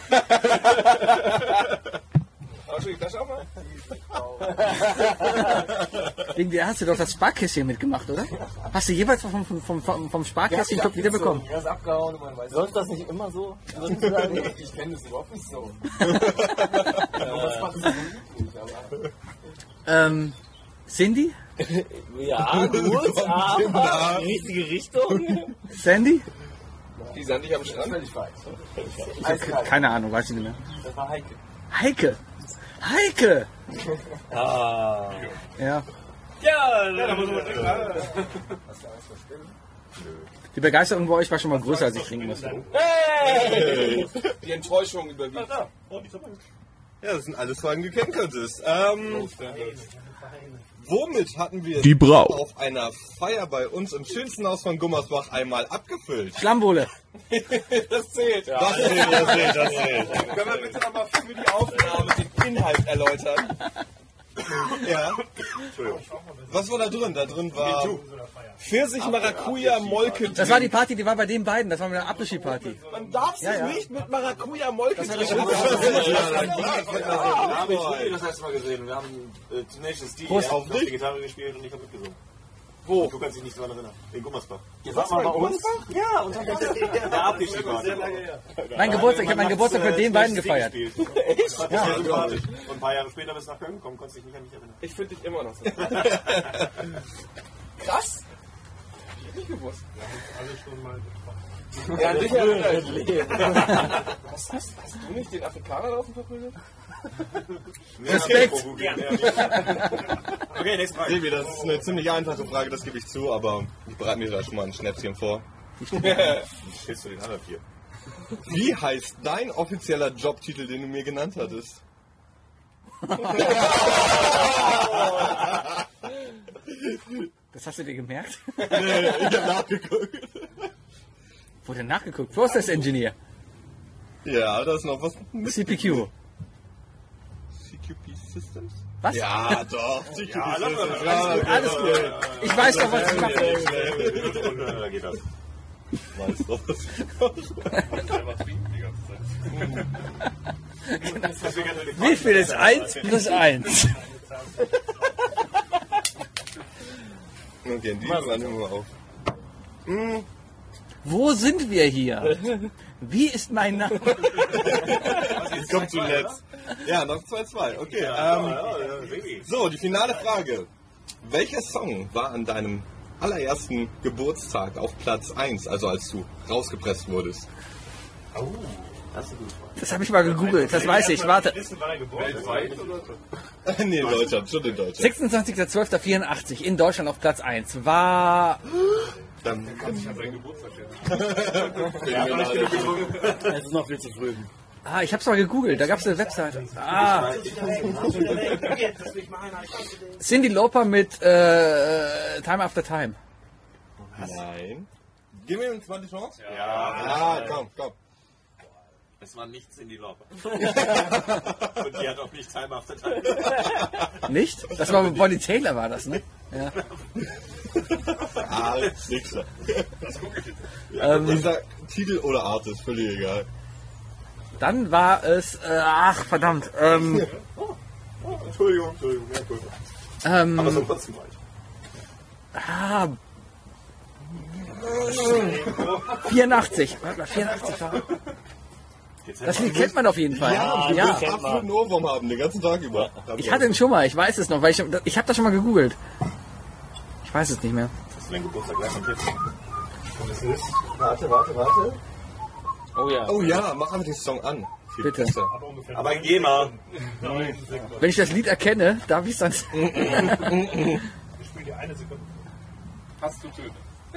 Hast du die Flasche auch mal? Wegen dir hast du doch das Sparkästchen mitgemacht, oder? Hast du jeweils vom, vom, vom, vom Sparkästchen Club wieder bekommen? Er ist abgehauen und man weiß Sonst das nicht immer so? Ich kenne das überhaupt nicht so. Ähm, Cindy? Ja, gut, aber richtige Richtung. Sandy? Die Sandig am Strand? Völlig falsch. Ich hab ke- keine Ahnung, weiß ich nicht mehr. Das war Heike. Heike! Heike! Ah. Ja. Ja, da muss man trinken. Die Begeisterung bei euch war schon mal größer, als ich trinken musste. Hey! Die Enttäuschung überwiegt. Ja, das sind alles Fragen, die du kennen könntest. Ähm, womit hatten wir Die Brau. auf einer Feier bei uns im schönsten Haus von Gummersbach einmal abgefüllt? Schlammwohle. Das zählt. Das zählt, das zählt, das zählt. Können wir bitte nochmal für die Aufnahme den Inhalt erläutern? Ja. Was war da drin? Da drin war Pfirsich, Maracuja, Molke. Das war die Party, die war bei den beiden. Das war eine Après-Ski-Party. Man darf sich Ja, ja. nicht mit Maracuja, Molke Das war trinken. Ich habe ich das erste Mal gesehen. Wir haben äh, Tenacious D Prost. auf die Gitarre gespielt und ich habe mitgesungen. Wo? Du kannst dich nicht daran erinnern. In Gummersbach. Ihr wart mal bei uns? Ja, und dann der Abschiedsparty. Mein Geburtstag, ich habe meinen Geburtstag mit den beiden gefeiert. Echt? Ja. Ja, und ein paar Jahre später bist du nach Köln gekommen, konntest dich nicht an mich erinnern. Ich finde dich immer noch so. Krass. Ich hätte nicht gewusst. Alle schon mal getroffen. Ja, dich erinnert. Was hast, hast du nicht den Afrikaner draußen verprügelt? Respekt. Okay, nächste Frage. Sebi, das ist eine ziemlich einfache Frage, das gebe ich zu, aber ich bereite mir da schon mal ein Schnäpschen vor. Stehst du den anderen vier? Wie heißt dein offizieller Jobtitel, den du mir genannt hattest? Das hast du dir gemerkt? Nee, ich habe nachgeguckt. Wurde nachgeguckt. Process Engineer. Ja, da ist noch was. C P Q. C Q P Systems? Was? Ja, doch. C Q P Ja, lass mal. Systems. Alles gut, alles gut. Ich weiß doch, was ich mache. Und da geht das. Weißt du was? Wie viel ist eins plus eins? Okay, die hören wir mal auf. Hm, Wo sind wir hier? Wie ist mein Name? jetzt kommt zuletzt. Ja, noch zwei zwei. Okay. Ähm, so, die finale Frage. Welcher Song war an deinem allerersten Geburtstag auf Platz eins, also als du rausgepresst wurdest? Oh, das ist eine gute Frage. Das habe ich mal gegoogelt, das weiß ich. Warte. Wissen, wann er geboren ist? Nee, in Deutschland, schon in Deutschland. sechsundzwanzigster zwölfter vierundachtzig in Deutschland auf Platz eins war... Dann Kann sich an seinen Geburtstag stellen. Es ist noch viel zu früh. Ah, ich hab's mal gegoogelt, da gab's eine Webseite. Ah, Cyndi Lauper mit äh, Time After Time. Nein. Gib mir eine zweite Chance. Ja, Ja, komm, komm. es war nichts in die Lauper. Und die hat auch nicht Time After Time. Nicht? Das war Bonnie Taylor, war das, ne? Ja. Alles nix. Das gucke ich jetzt. Ja, Ähm, ich sag Titel oder Artist, völlig egal. Dann war es, äh, ach verdammt, ähm, Entschuldigung, Entschuldigung, ja, cool. ähm, Aber so trotzdem weit. ah, vierundachtzig, warte mal, vierundachtzig war. Das Lied kennt man auf jeden Fall. Ja, du ja. wirst absolut einen Ohrwurm haben, den ganzen Tag über. Ich hatte ihn schon mal, ich weiß es noch, weil ich, ich habe das schon mal gegoogelt. Ich weiß es nicht mehr. Das ist dein Geburtstag gleich am Tisch. Und es ist, warte, warte, warte. Oh ja. Oh ja, mach einfach den Song an. Viel Bitte. besser. Aber geh mal. Wenn ich das Lied erkenne, darf ich es dann... Ich spiele dir eine Sekunde. Hast du tötet.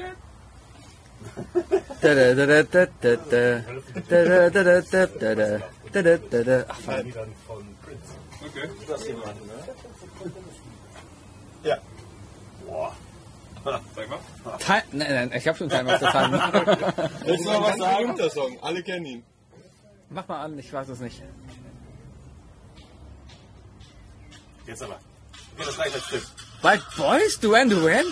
Da, da, da, da, da, da, da, da, da, da, da, da, da, da, da, da. Ach, verdammt. Die dann von Prince. Okay. Das hier machen, ne? Ja. Boah. Sag mal. Ti- Nein, nein, ich habe schon Time auf der Time. Willst du noch was sagen? Der Song, alle kennen ihn. Mach mal an, ich weiß es nicht. Jetzt aber. Okay, das reicht als Tipp. White Boys, Duran Duran?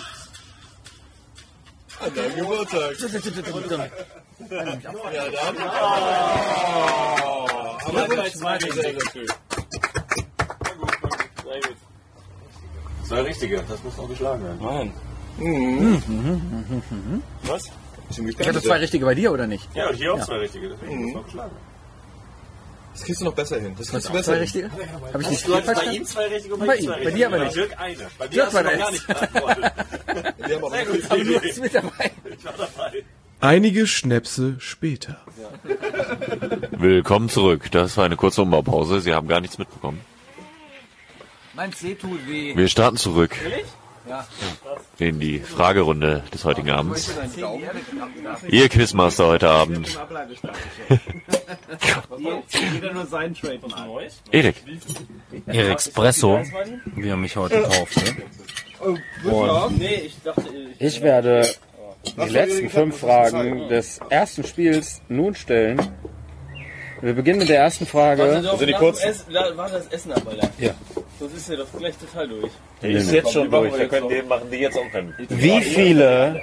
An deinem Geburtstag. Ja, dann. Oh, aber gleich zwei Gesellen natürlich. Zwei richtige, das muss noch geschlagen werden. Mann. Mhm. Was? Ich hatte zwei richtige bei dir, oder nicht? Ja, und hier auch Ja. zwei richtige, deswegen muss noch geschlagen werden. Das kriegst du noch besser hin. Das kriegst du besser Zwei hin. richtige? Habe ich nicht Du viel hattest bei falsch ihm zwei richtige und Bei bei ihm, ihm zwei bei richtige. dir aber Bei nicht. Dirk eine. Bei mir Dirk hast war du noch der gar nicht beantwortet. Wir haben aber Sehr noch gut, Aber du bist mit dabei. ich war dabei. Einige Schnäpse später. Willkommen zurück. Das war eine kurze Umbaupause. Sie haben gar nichts mitbekommen. Mein C tut weh. Wir starten zurück Ja. in die Fragerunde des heutigen Abends. Ihr Quizmaster heute Abend. Jeder nur seinen Trade von Neues. Erik. Espresso, wie er mich heute tauft. Ne? Und Nee, ich dachte, ich, ich werde die letzten fünf Fragen des ersten Spiels nun stellen. Wir beginnen mit der ersten Frage. Warte, doch, Also die nach kurzen- dem Essen, la- warte das Essen ab, Alter. Ja. Sonst ist ja doch gleich total durch. Der ist jetzt schon durch, wir können den machen, die jetzt auch können. Wie viele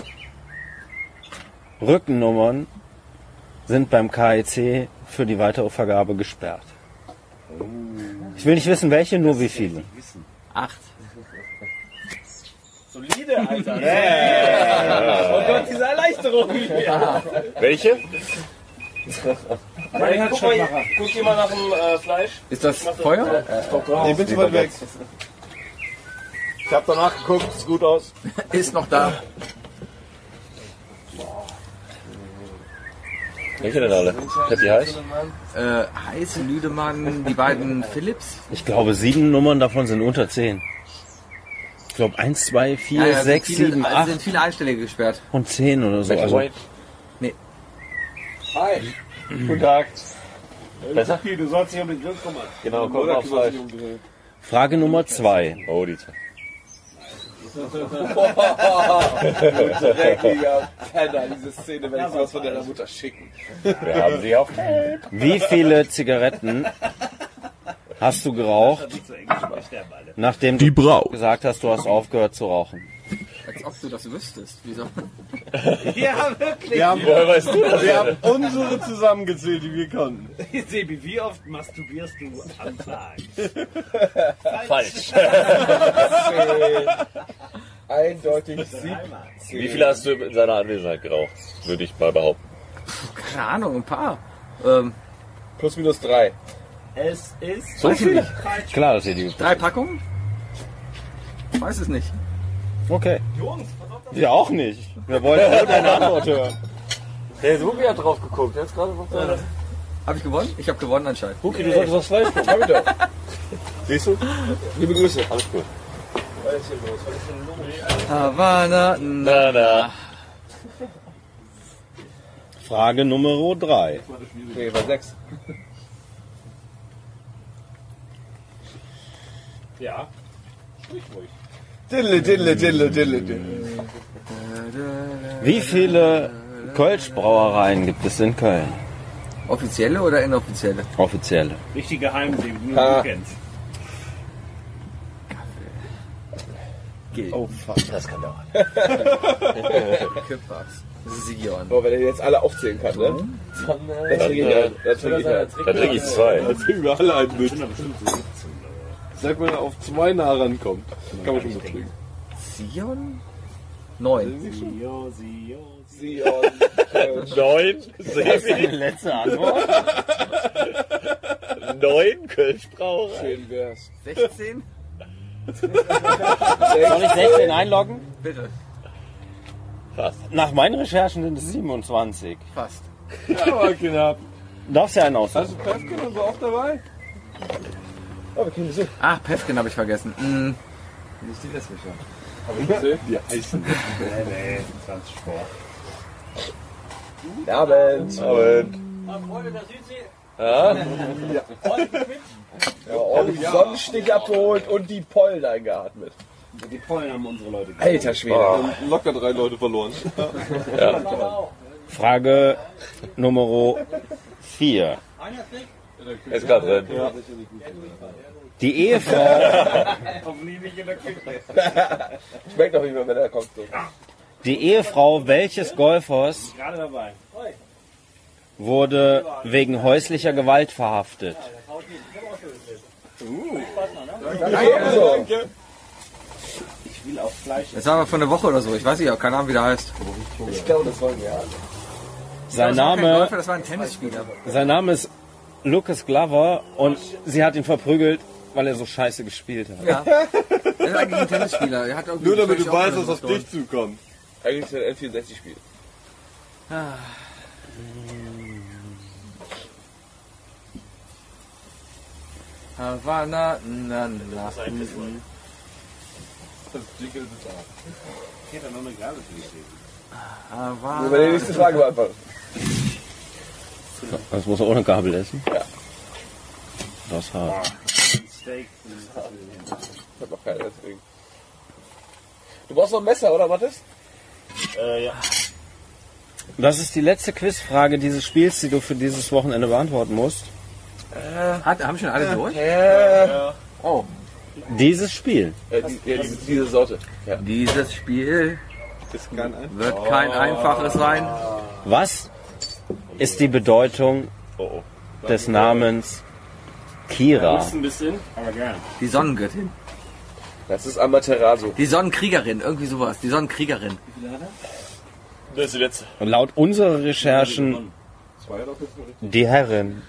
Rückennummern sind beim K E C für die weitere Vergabe gesperrt? Ich will nicht wissen, welche, nur wie viele. Acht. Solide, Alter. Yeah. Oh Gott, diese Erleichterung. Ja. Welche? Hey, guck, mal, guck dir mal nach dem äh, Fleisch. Ist das Feuer? Nee, bin zu weit weg. Ich hab danach geguckt, sieht gut aus. Ist noch da. Welche denn alle? Happy heiß? Äh, Heiße Lüdemann, die beiden Philips. Ich glaube, sieben Nummern davon sind unter zehn. Ich glaube, eins, zwei, vier, Ja, ja, sechs, sind viele, sieben, also acht sind viele Einstellige gesperrt. und zehn oder so. Also, Nee. Hi. Guten Tag. Besser? Du sollst dich um den Grill kümmern. Genau, komm auf Fleisch. Frage Nummer zwei. Oh, die zwei. Dreckiger Penner, diese Szene werde ich sowas von deiner Mutter schicken. Wir haben sie auf Tape. Wie viele Zigaretten hast du geraucht, nachdem Die du Brau. gesagt hast, du hast aufgehört zu rauchen? Als ob du das wüsstest. Wieso? Ja, wirklich. Wir haben, Woher weißt du das? wir haben unsere zusammengezählt, die wir konnten. Sebi, wie oft masturbierst du am Tag? Falsch. Eindeutig sieben. Wie viele hast du in seiner Anwesenheit geraucht? Würde ich mal behaupten. Keine Ahnung, ein paar. Ähm, Plus minus drei. Es ist So viele? Klar, dass ihr die... drei Packungen? Ich weiß es nicht. Okay. Wir auch nicht. Wir wollten nur deine Antwort hören. Der Suki hat drauf geguckt. Jetzt gerade noch da. Habe ich gewonnen? Ich habe gewonnen anscheinend. Suki, du solltest was Fleisch gucken. Hab ich doch. Siehst du? Liebe Grüße. Alles gut. Havana, Na, na. Frage Nummer drei. Nee, war sechs. ja. Sprich ruhig. Diddle, diddle, diddle, diddle, diddle. Wie viele Kölsch-Brauereien gibt es in Köln? Offizielle oder inoffizielle? Offizielle. Richtig geheim, die du Ah. nur kennst. G. Oh fuck, das kann dauern. Küppers. Sion. Boah, wenn er jetzt alle aufzählen kann, ne? Dann trinke ich einen. Dann trinke ich einen. Dann trinke ich zwei. Dann trinken wir alle einen mit. Sag, wenn er auf zwei nah rankommt, kann man schon gut trinken. Sion? Neun. Sio, Sio, Sion. Neun. Das ist deine letzte Antwort. Neun Kölschbrauerei. Schön wär's. sechzehn? Soll ich sechzehn einloggen? Bitte. Fast. Nach meinen Recherchen sind es siebenundzwanzig. Fast. Aber knapp. Du darfst ja einen aussuchen. Hast du Pefken und so auch dabei? Oh, wir kennen das nicht. Ach, Pefken habe ich vergessen. Mm. Nicht die Westmischer. Hab ich gesehen? Die heißen. Nee, nee, zwanzig Sport. Guten Abend. Abend. Freunde der Südsee. Ja. Ja. Ja, ordentlich Sonnenstich abgeholt und die Pollen eingeatmet. Die Pollen haben unsere Leute gemacht. Alter Schwede. Oh. Locker drei Leute verloren. Ja. Frage Nummer vier. Er ist gerade drin. Ja. Die Ehefrau. Hoffentlich nicht in der Küche. Schmeckt doch nicht mehr, wenn er kommt. So. Die Ehefrau welches Golfers Gerade dabei. wurde wegen häuslicher Gewalt verhaftet? Uh. Danke. Ich will auch Fleisch. Das war aber vor einer Woche oder so. Ich weiß nicht, keine Ahnung, wie der heißt. Ich glaube, das wollen wir haben. Sein Das war kein Name, Golfer, das war ein Tennisspieler. sein Name ist Lucas Glover und sie hat ihn verprügelt, weil er so scheiße gespielt hat. Ja. Er ist eigentlich ein Tennisspieler. Er hat irgendwie Nur damit du völlig weißt, was auf aufgehört. dich zukommt. Eigentlich ist es ein N vierundsechzig-Spiel. Ah. Havana, na, na. Das Jingle ist da. Ich hätte noch eine Gabel für dich. Havana. Nur wenn die nächste Frage beantworten. Das muss er ohne Gabel essen? Ja. Das ist hart. Steak. Ich hab noch keine, deswegen. Du brauchst noch ein Messer, oder, Mathis? Äh, ja. Das ist die letzte Quizfrage dieses Spiels, die du für dieses Wochenende beantworten musst. Äh, Hat, haben schon alle durch? Äh, Oh. Dieses Spiel. äh, die, ja, diese, diese Sorte. Ja. Dieses Spiel Ist kein Ein- wird kein einfaches sein. Was ist die Bedeutung Oh, oh. des Namens Kira? Ein bisschen, aber gerne. Die Sonnengöttin. Das ist Amaterasu. Die Sonnenkriegerin, irgendwie sowas. Die Sonnenkriegerin. Das ist die letzte. Und laut unserer Recherchen die Herrin.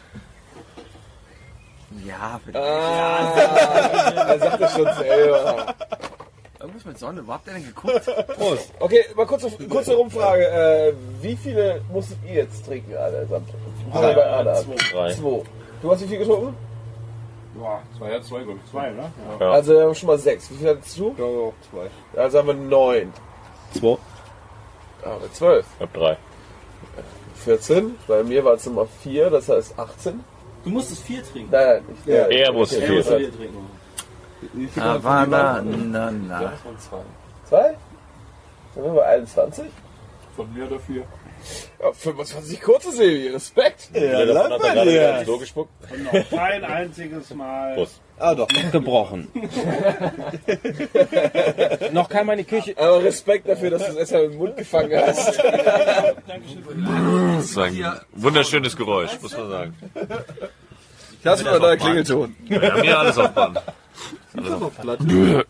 Ja, bitte. Ah, er sagt das schon selber. Irgendwas mit Sonne. Wo habt ihr denn geguckt? Prost. Okay, mal kurze, kurze Rumfrage. Äh, wie viele musstet ihr jetzt trinken, allesamt? Drei. Bei Adam? Drei. Zwei. Du hast wie viel getrunken? Boah, zwei, ja, zwei, glaube ich. Zwei, oder? Ja. Also wir haben schon mal sechs. Wie viel hattest du? Ich glaube auch zwei. Also haben wir neun. Zwei. Ah, wir zwölf. Ich hab drei. vierzehn. Bei mir war es Nummer vier, das heißt achtzehn. Du musstest vier trinken. Nein, nein. Ich, Ja. Er musste ich- vier ich- trinken. trinken. Havana, na, na. Zwei? Dann sind wir bei einundzwanzig. Von mir dafür. Ja, fünfundzwanzig kurze Serie. Respekt. Ja, davon hat er gerade gar nicht so gespuckt. Und noch kein einziges Mal. Prost. Ah doch. Gebrochen. Noch kein Mal in die Küche. Aber Respekt dafür, dass du es erstmal im Mund gefangen hast. Das ist ein wunderschönes Geräusch, muss man sagen. Das war der Klingelton. Wir haben hier alles auf Band. Alles auf Band.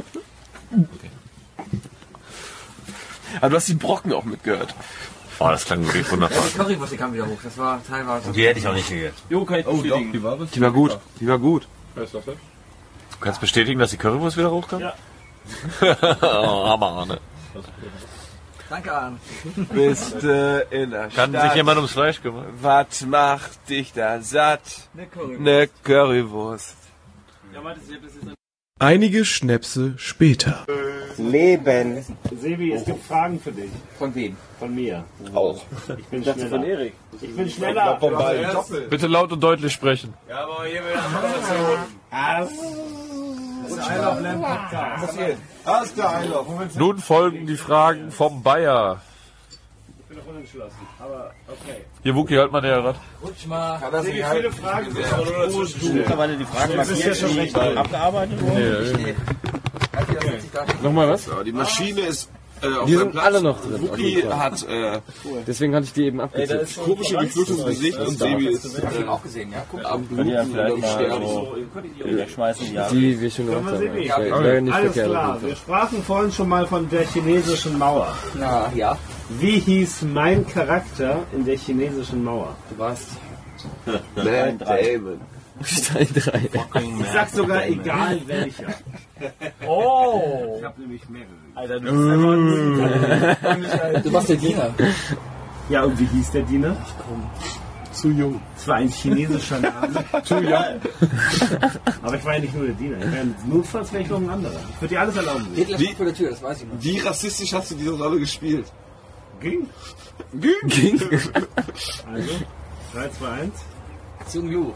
Aber du hast die Brocken auch mitgehört. Oh, das klang wirklich wunderbar. Die Currywurst, die kam wieder hoch. Das war teilweise. Die hätte ich auch nicht gegessen. Jo, kann ich bestätigen. Die war was? Die war gut. Die war gut. Was ist das denn? Du kannst bestätigen, dass die Currywurst wieder hochkam? Ja. Oh, Hammer, Arne. Danke, Arne. Bist äh, in der Kann Stadt. sich jemand ums Fleisch kümmern? Was macht dich da satt? Eine Currywurst. Ne Currywurst. Ja, meinte sie, das ist ein Einige Schnäpse später. Leben. Sebi, es gibt Fragen für dich. Von wem? Von mir. Auch. Ich bin schneller. Von Erik. Ich bin schneller. Von beiden. Bitte laut und deutlich sprechen. Ja, aber hier wird Information. Das ist ein Einlauf Lamp Podcast. Ah, ist der Einlauf. Nun folgen die Fragen vom Bayer. Ich bin noch unentschlossen. Aber okay. Hier, Wookie, halt mal näher ran. Rutsch mal. Sebi, viele Fragen sind aber nur dazu. Mittlerweile die Fragen Das ist ja schon recht. abgearbeitet wurden. Nee, Nochmal was? So, die Maschine ist äh, auf Die seinem sind Platz. alle noch drin. Wookie hat äh, Deswegen hatte ich die eben abgezählt. komische Geflutung im Gesicht und Sebi ist äh, auch gesehen, ja? Guck am Bluten und am Sterben. Schmeißen die Die wir schon gemacht haben. Sebi? Ja, wäre nicht Alles verkehrt. klar, wir sprachen vorhin schon mal von der chinesischen Mauer. Na, ja. Wie hieß mein Charakter in der chinesischen Mauer? Du warst Matt Damon. Stein drei. Ich sag sogar egal welcher. Oh! Ich hab nämlich mehrere. Alter, du bist einfach ein Du warst der Diener. Ja, und wie hieß der Diener? Zu jung. Es war ein chinesischer Name. Zu jung. Aber ich war ja nicht nur der Diener. Ich wäre notfalls wäre ich noch ein anderer. Ich würde dir alles erlauben. Hitler steht vor der Tür, das weiß ich noch. Wie rassistisch hast du diese Rolle gespielt? Ging. Ging. Ging. Also, drei, zwei, eins. Zung Yu.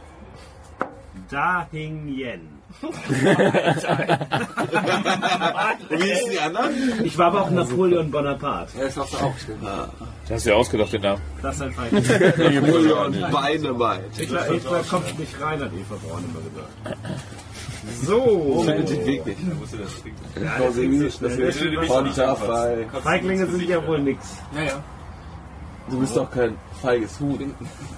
Da Hing Yen. Wie hießen die anderen? Ich war aber auch Napoleon Bonaparte. Ja, das hast du auch, stimmt. Das hast du ja ausgedacht, den Namen. Das ist ein Feind. Napoleon Dynamite. Hitler, Hitler kommt nicht rein, hat Eva Braun immer gesagt. So. Findet den Weg nicht. Ja, das ist so schnell. Konterfei. Feiglinge sind ja wohl nix. Ja, ja. Du bist doch kein feiges Huhn.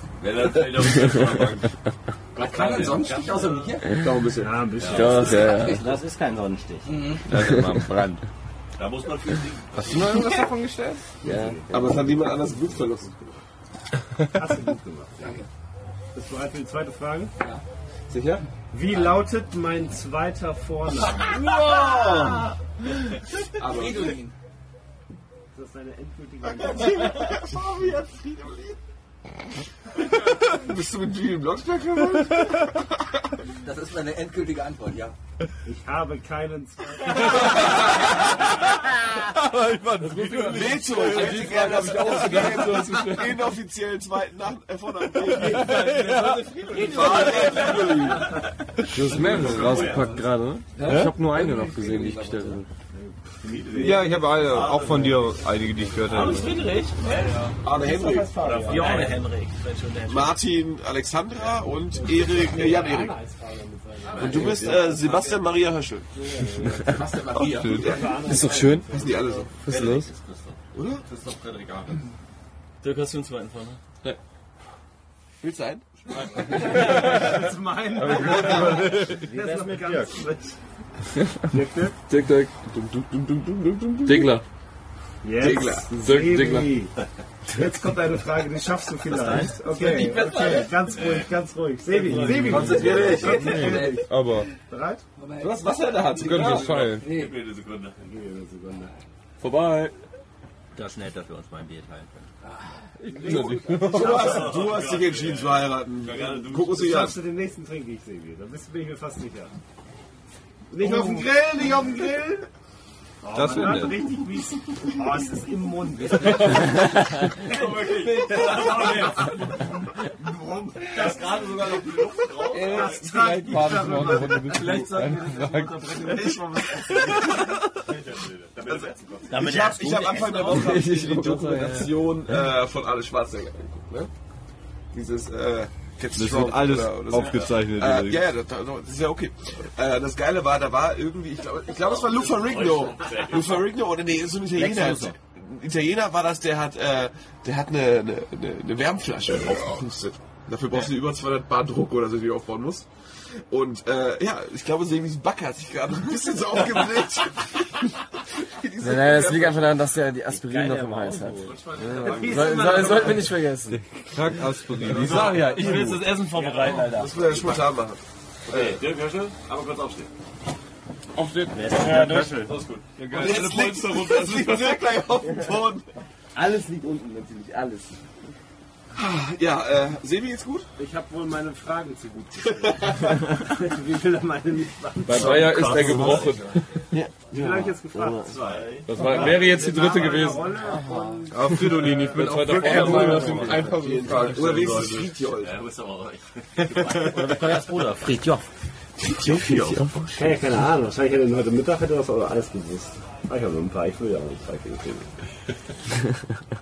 Was kann denn sonst nicht außer mir? Doch ein bisschen. Ja, ein bisschen. Doch, ja, ja. Das ist kein Sonnenstich. Das ist immer am Brand. Da muss man viel singen. Hast du noch irgendwas davon gestellt? Ja. Aber es hat niemand anders Blutverlust. Hast du gut gemacht. Danke. Bist du bereit für die zweite Frage? Ja. Sicher? Wie lautet mein zweiter Vorname? Wow! Aber Fridolin. Das ist eine endgültige Antwort. Fabian Fridolin. Bist du mit Julian Blocksberg verwandt? Das ist meine endgültige Antwort, ja. Ich habe keinen zweiten. Veto! Ich hätte gerne, habe ich auch sogar den inoffiziellen zweiten Nach äh, Vornamen. Du hast mehrere rausgepackt gerade, ne? Ich habe nur eine noch gesehen, die ich gestellt habe. Ja, ich habe alle, auch von dir einige, die ich gehört habe. Friedrich? Arne Henrik. Johann Henrik. Martin Alexandra und Erik, äh, Jan Erik. Und du bist äh, Sebastian Maria Höschel. Sebastian Maria. Ist doch schön. Was sind die alle so? Was ist los? Oder? Das ist doch Frederik Arne. Dirk, hast du einen zweiten Vorne? Nee. Willst du einen? Das ist mein. Das ist mir ganz frisch. Dirk, Dirk. Dirk. Diggler. Jetzt, Diggler. Dirk Diggler. Jetzt kommt eine Frage, die schaffst du vielleicht. Okay, okay, ganz ruhig, ganz ruhig. Sebi, Sebi. Konzentrier dich. Aber. Bereit? Du hast Wasser in der Hand. Sie können das fallen. Gib mir eine Sekunde. Vorbei. Das ist nett, dass wir uns mal ein Bier teilen können. Du hast, du hast dich entschieden zu heiraten. Guck uns dich an. Schaffst du den nächsten trinke ich, Sebi. Da bist- bin ich mir fast sicher. Nicht auf dem Grill, nicht auf dem Grill. Oh, Das man wird hört nett. richtig, wie es... Oh, es ist im Mund. Das gerade sogar noch die Luft drauf. Das treibt mich darüber. Vielleicht sollten wir Ich war Damit Ich habe ich hab Anfang der Woche die, die Dokumentation äh, von Arne Schwarzenegger angeguckt. Ne? Dieses äh, Das wird alles aufgezeichnet. Äh, ja, ja, das, das ist ja okay. Äh, das Geile war, da war irgendwie, ich glaube, ich glaub, es war Lou Ferrigno. Lou Ferrigno, oder nee, so ein Italiener. Ein Italiener war das, der hat, äh, der hat eine, eine, eine, eine Wärmflasche aufgepustet. Dafür brauchst du über zweihundert Bar Druck oder so, die du aufbauen musst. Und äh, ja, ich glaube, Sebis Backe hat sich gerade ein bisschen so aufgebläht. Nein, nein, das liegt einfach daran, dass der die Aspirin noch im Hals hat. Ja. Soll, soll, sollten wir nicht vergessen. Kack Aspirin. Ich sag ja, Ich will jetzt das Essen vorbereiten, Alter. Das muss er spontan machen. Okay, Dirk Höschel, aber kurz aufstehen. Aufstehen. Ja, durch. Das ist gut. Und jetzt liegt, das liegt wirklich gleich auf dem Boden. Alles liegt unten natürlich, alles. Ja, äh, Sebi geht's gut? Ich habe wohl meine Fragen zu gut gestellt. Wie will er meine nicht beantworten? Bei Dreier ist er gebrochen. Wie viel habe ich jetzt gefragt? Das war, wäre jetzt die dritte gewesen. Auf Fridolin, ich bin auch wirklich einfach so gefragt. Oder wenigstens Friedjold. Ja, du bist aber euch. Oder der Feuers Bruder, Friedjof. Ja, ja, keine Ahnung. Wahrscheinlich hätte er heute Mittag hätte er das aber alles gewusst. Ich habe nur ein paar, ich will ja auch ein paar kriegen.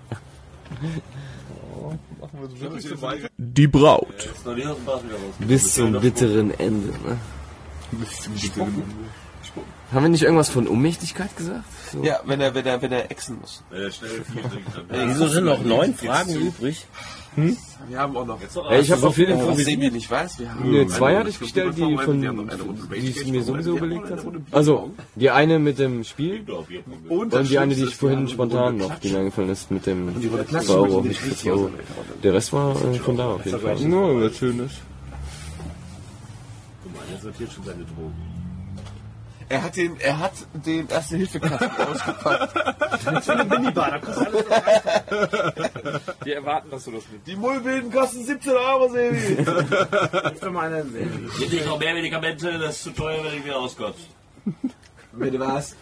Die Braut. Bis zum bitteren Ende. Ne? Bis zum bitteren Ende. abgesprungen. Haben wir nicht irgendwas von Ohnmächtigkeit gesagt? So. Ja, wenn er, wenn er, wenn er exen muss. Wenn er schnell viel trinkt, dann. Wieso sind noch neun Fragen übrig? Hm? Wir haben auch noch. Ja, ich habe auf jeden Fall. Was Sebi nicht weiß, wir haben. Ne, zwei hatte ich gestellt, die von, die ich mir sowieso überlegt hatte. Also, die eine mit dem Spiel und die eine, die ich vorhin spontan noch, die mir eingefallen ist, mit dem zwei Euro, nicht für zwei Euro. Der Rest war äh, von da auf jeden Fall. Nur was Schönes. Guck mal, der sortiert schon seine Drogen. Er hat den, er hat den Erste-Hilfe-Kasten ausgepackt. Das ist eine Minibar, da kostet alles noch einfach. Wir erwarten, dass du das mit. Die Mullbilden kosten siebzehn Euro, Sebi. Öfter mal eine Sebi. Gibt nicht noch mehr Medikamente, das ist zu teuer, wenn ich wieder auskotze. Bitte was?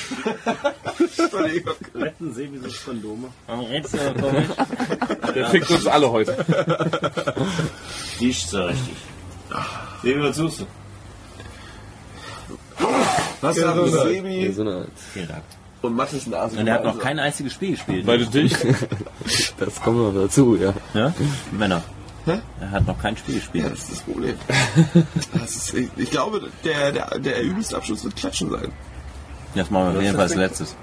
Retten Sebi sich Kondome. Warum redest du aber komisch? Der fickt uns alle heute. Nicht so richtig. Sebi, was suchst du? Was sagt ja, Sebi? Ja, so eine Art. Und Mathis Nase. Und er hat noch kein einziges Spiel gespielt. Weil du dich. Das kommt noch dazu, ja. Ja? Männer. Hä? Er hat noch kein Spiel gespielt. Ja, das ist das Problem. Das ist, ich, ich glaube, der, der, der übelste Abschluss wird Klatschen sein. Das machen wir auf jeden Fall als letztes.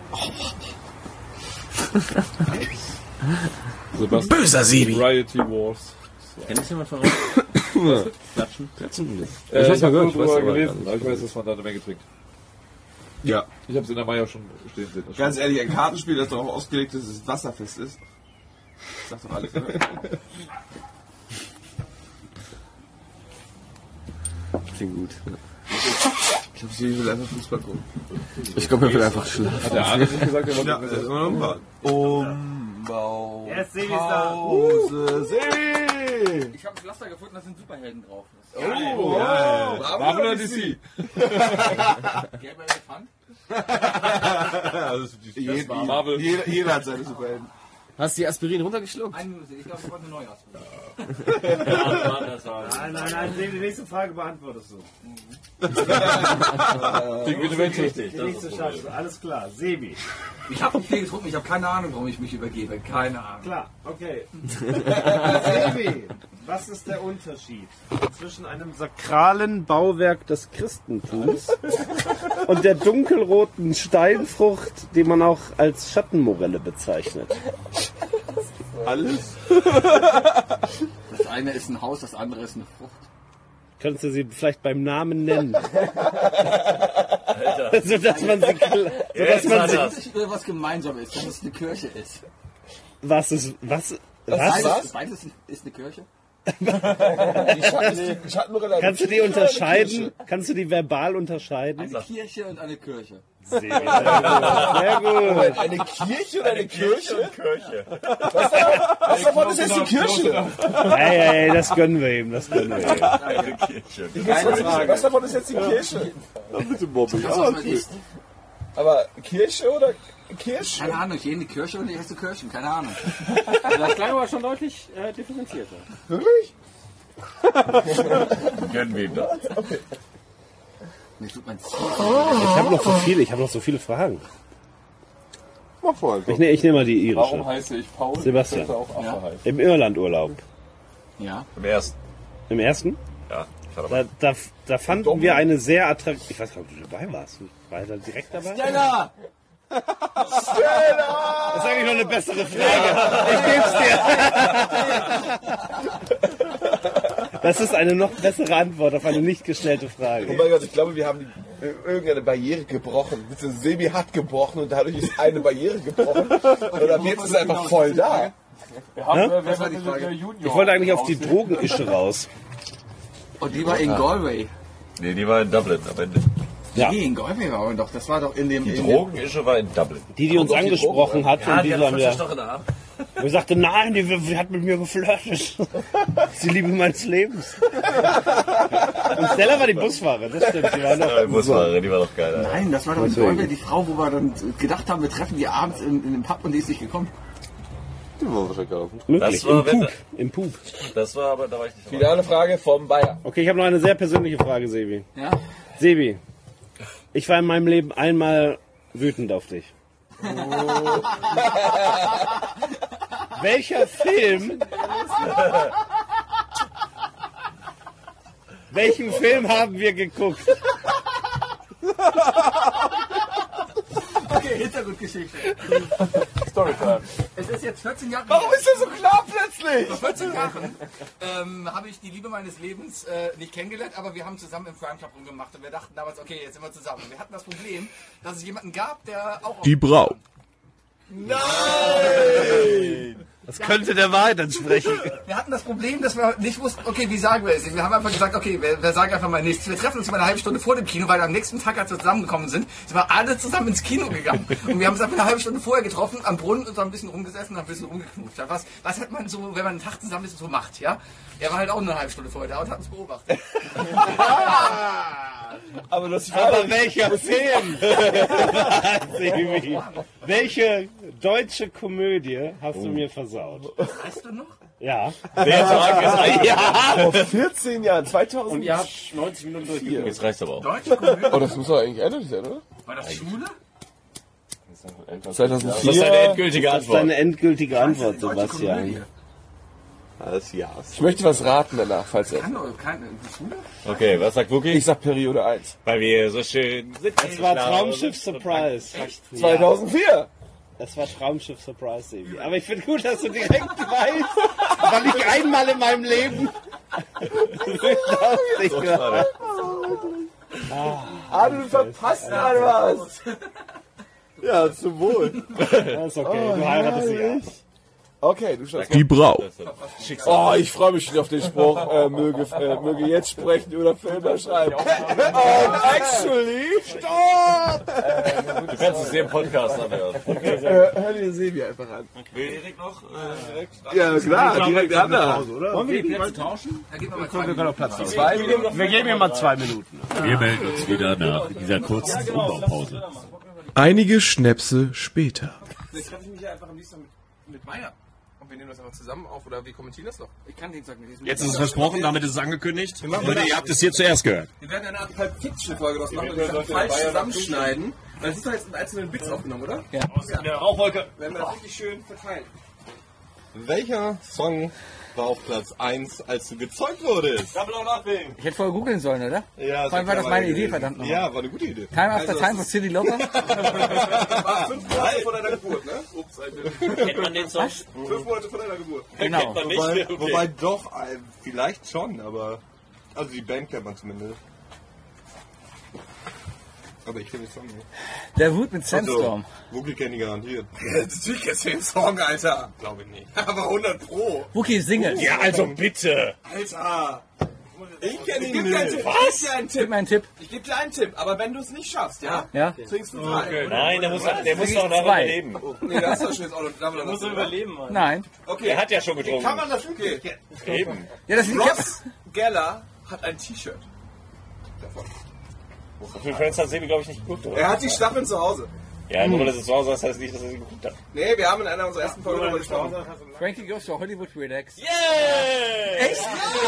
Sebastian. Böser Sebi. Variety Wars. Kennt das jemand von euch? Klatschen? Klatschen nicht. Äh, ich ich habe mal nur drüber gelesen, aber ich weiß, dass man da eine Menge trinkt. Ja. Ich habe es in der Maya schon stehen sehen. Ganz ehrlich, ein Kartenspiel, das darauf ausgelegt ist, dass es wasserfest ist. Das sagt doch alles, oder? Klingt gut. Ich glaube, sie will einfach Fußball gucken. Ich glaube, er will einfach schlafen. Hat der Arne nicht gesagt, er wollte ja, das Umbau. Umbau. Jetzt Sebi ist da. Pause. Sebi! Ich habe ein Pflaster gefunden, da sind Superhelden drauf. Oh, oh, ja. oh. Marvel oder D C? Gelber Elefant? Das ist die jeder, Marvel. Jeder, jeder hat seine Superhelden. Hast du die Aspirin runtergeschluckt? Eine Minute, ich glaube, ich wollte eine neue Aspirin. Nein, nein, nein, Sebi, die nächste Frage beantwortest du. Die Gewinnwette. Die nächste schaffst du, alles klar. Sebi. Ich habe viel getrunken, ich habe keine Ahnung, warum ich mich übergebe. Keine Ahnung. Klar, okay. Sebi, was ist der Unterschied zwischen einem sakralen Bauwerk des Christentums und der dunkelroten Steinfrucht, die man auch als Schattenmorelle bezeichnet? Alles? Das eine ist ein Haus, das andere ist eine Frucht. Könntest du sie vielleicht beim Namen nennen? so dass man sie, so dass man sie was gemeinsam ist, dass es eine Kirche ist. Was ist was? Was? Beides, was? Beides ist eine Kirche. Die Schatten, die Schattenmorelle. Kannst du die unterscheiden? Kannst du die verbal unterscheiden? Eine Kirche und eine Kirche. Sehr gut. Sehr gut. Eine Kirche oder eine Kirche? Kirche. Was davon ist jetzt die Kirche? Hey, hey, das gönnen wir ihm, das gönnen wir ihm. Eine Kirche. Was davon ist jetzt die Kirche? Bitte Bobby. Was man isst. Aber Kirche oder Kirche? Keine Ahnung, ich gehe in die Kirche und ich esse Kirschen, keine Ahnung. Das klang aber schon deutlich äh, differenzierter. Wirklich? Gönnen wir ihm das. Okay. Mir tut mein Ziel. Ich habe noch so viele, ich habe noch so viele Fragen. Mach vor. Ich, ne, ich nehme mal die irische. Warum heiße ich Paul? Sebastian. Könnte auch Affe Ja. heißen. Im Irlandurlaub. Ja. Im ersten. Im ersten? Ja. Da, da, da fanden wir eine sehr attraktive. Ich weiß gar nicht, ob du dabei warst. War er da direkt dabei? Stella! Stella! Das ist eigentlich noch eine bessere Frage. Ich geb's dir. Das ist eine noch bessere Antwort auf eine nicht gestellte Frage. Oh mein Gott, ich glaube, wir haben die, äh, irgendeine Barriere gebrochen. Sebi hat gebrochen und dadurch ist eine Barriere gebrochen. Und ab jetzt ist es einfach voll da. Wir haben, Hä? äh, wer Was war war die denn Frage? der Junior? Ich wollte eigentlich auf die Drogenische raus. Und die war in Galway. Nee, die war in Dublin am Ende. Ja. Nee, in Galway war aber doch. Das war doch in dem. Die in Drogenische war in Dublin. Die, die uns angesprochen hat, und die haben wir. Stoch in der Arm. Und ich sagte, nein, die, die hat mit mir geflirtet. Das ist die Liebe meines Lebens. Und Stella war die Busfahrerin, das stimmt. Die war noch Ja, die Busfahrerin, die war doch geil. Alter. Nein, das war doch in Galway die Frau, wo wir dann gedacht haben, wir treffen die abends in, in dem Pub und die ist nicht gekommen. Die wollen wir verkaufen. Möglich, Das war, im wenn Pup. Im Pup. Das war aber, da war ich nicht dabei. Finale Frage vom Bayer. Okay, ich habe noch eine sehr persönliche Frage, Sebi. Ja? Sebi, ich war in meinem Leben einmal wütend auf dich. Welcher Film... Welchen Film haben wir geguckt? Okay, Hintergrundgeschichte. Storytime. Es ist jetzt vierzehn Jahre. Warum ist das so klar plötzlich? Vor vierzehn Jahren ähm, habe ich die Liebe meines Lebens äh, nicht kennengelernt, aber wir haben zusammen im Crime Club rumgemacht und wir dachten damals, okay, jetzt sind wir zusammen. Wir hatten das Problem, dass es jemanden gab, der auch... Die Braut. Nein! Das könnte der Wahrheit entsprechen. Wir hatten das Problem, dass wir nicht wussten, okay, wie sagen wir es? Wir haben einfach gesagt, okay, wir, wir sagen einfach mal nichts. Wir treffen uns mal eine halbe Stunde vor dem Kino, weil am nächsten Tag, als wir zusammengekommen sind, sind wir alle zusammen ins Kino gegangen. Und wir haben uns einfach eine halbe Stunde vorher getroffen, am Brunnen und so ein bisschen rumgesessen und ein bisschen rumgeknutscht. Was, was hat man so, wenn man einen Tag zusammen ist, so macht, ja? Er war halt auch eine halbe Stunde vorher da und hat uns beobachtet. Aber das Aber welcher Film? Welche deutsche Komödie hast du mir versaut? Weißt du noch? Ja. Wer sagt es? Ja. Vor vierzehn Jahren, zweitausend. Und ihr habt neunzig Minuten durchgeführt. Jetzt reicht's aber auch. Deutsche Komödie? Oh, das muss doch eigentlich ehrlich sein, oder? War das Schule? zweitausendvier. Das ist deine endgültige Das ist Antwort. deine endgültige Antwort, Sebastian. Alles ja. Ich möchte was raten danach, falls er. Kann doch keine Schule? Okay, was sagt Wookie? Ich sag Periode eins. Weil wir so schön sind. Es war Traumschiff Surprise. zweitausendvier. Das war Traumschiff Surprise, Sebi. Aber ich finde gut, dass du direkt weißt, weil ich einmal in meinem Leben Ah, du verpasst gerade was. Ja, zum Wohl. Das ist okay, du heiratest sie ja. Okay, du schaust. Die Braut. Oh, ich freue mich schon auf den Spruch, äh, möge, äh, möge jetzt sprechen oder Filme schreiben. Und actually, stopp! Du kannst es dir im Podcast anhören. Äh, hör dir Sebi einfach an. Will Erik noch äh, direkt? Ja, klar, direkt an da. Wollen wir die Plätze tauschen? Da geben wir mal zwei Minuten. Platz zwei Minuten. Wir geben ihm mal zwei Minuten. Wir melden uns wieder nach dieser kurzen Umbaupause. Einige Schnäpse später. Jetzt treffe ich mich ja einfach am liebsten mit, mit Meier. Und wir nehmen das einfach zusammen auf, oder wir kommentieren das noch. Ich kann den Tag nicht. Jetzt ist es versprochen, damit ist es angekündigt. Leute, ihr habt es hier zuerst gehört. Wir werden eine Art Pulp-Fiction-Folge draus machen und das falsch zusammenschneiden. Weil das ist doch jetzt in einzelnen Bits aufgenommen, oder? Ja. Aus der Rauchwolke. Werden wir das richtig schön verteilen. Welcher Song war auf Platz eins, als du gezeugt wurdest? Double or Nothing. Ich hätte vorher googeln sollen, oder? Ja, Vor allem war das meine Idee, verdammt nochmal. Ja, war eine gute Idee. Time After Time von Cyndi Lauper. War fünf Monate vor deiner Geburt, ne? Ups, Kennt man den Song? Fünf Monate vor deiner Geburt. Genau. Kennt man nicht? Wobei, Okay. wobei doch, äh, vielleicht schon, aber. Also die Band kennt man zumindest. Aber ich kenne den Song nicht. Der Wut mit Sandstorm. Also, Wookie kennt die garantiert. Natürlich kennst du den Song, Alter. Glaube ich nicht. Aber hundert Pro. Wookie Single. Ja, also bitte. Alter. Ich kenne Ich ihn gebe dir einen nicht. Tipp. Ich gebe dir einen Gib Tipp. mir einen Tipp. Ich gebe dir einen Tipp. Aber wenn du es nicht schaffst, ja? Ja? Trinkst du drei. Nein, der muss, der muss Krieg doch ich noch zwei. überleben. Nee, das ist doch schon jetzt auch noch Double or Muss er Nothing. überleben, Mann. Nein. Okay. Er hat ja schon getrunken. Kann man das okay? Eben. Ja, das ist Ross Geller hat ein T-Shirt davon. So viele Fans hat Sebi, glaube ich, nicht geguckt, oder? Er hat die Staffeln zu Hause. Ja, nur weil er es zu Hause ist, heißt nicht, dass er sie geguckt hat. Nee, wir haben in einer unserer ersten Folgen darüber gesprochen. Frankie Goes to Hollywood Relax. Yeah! Echt?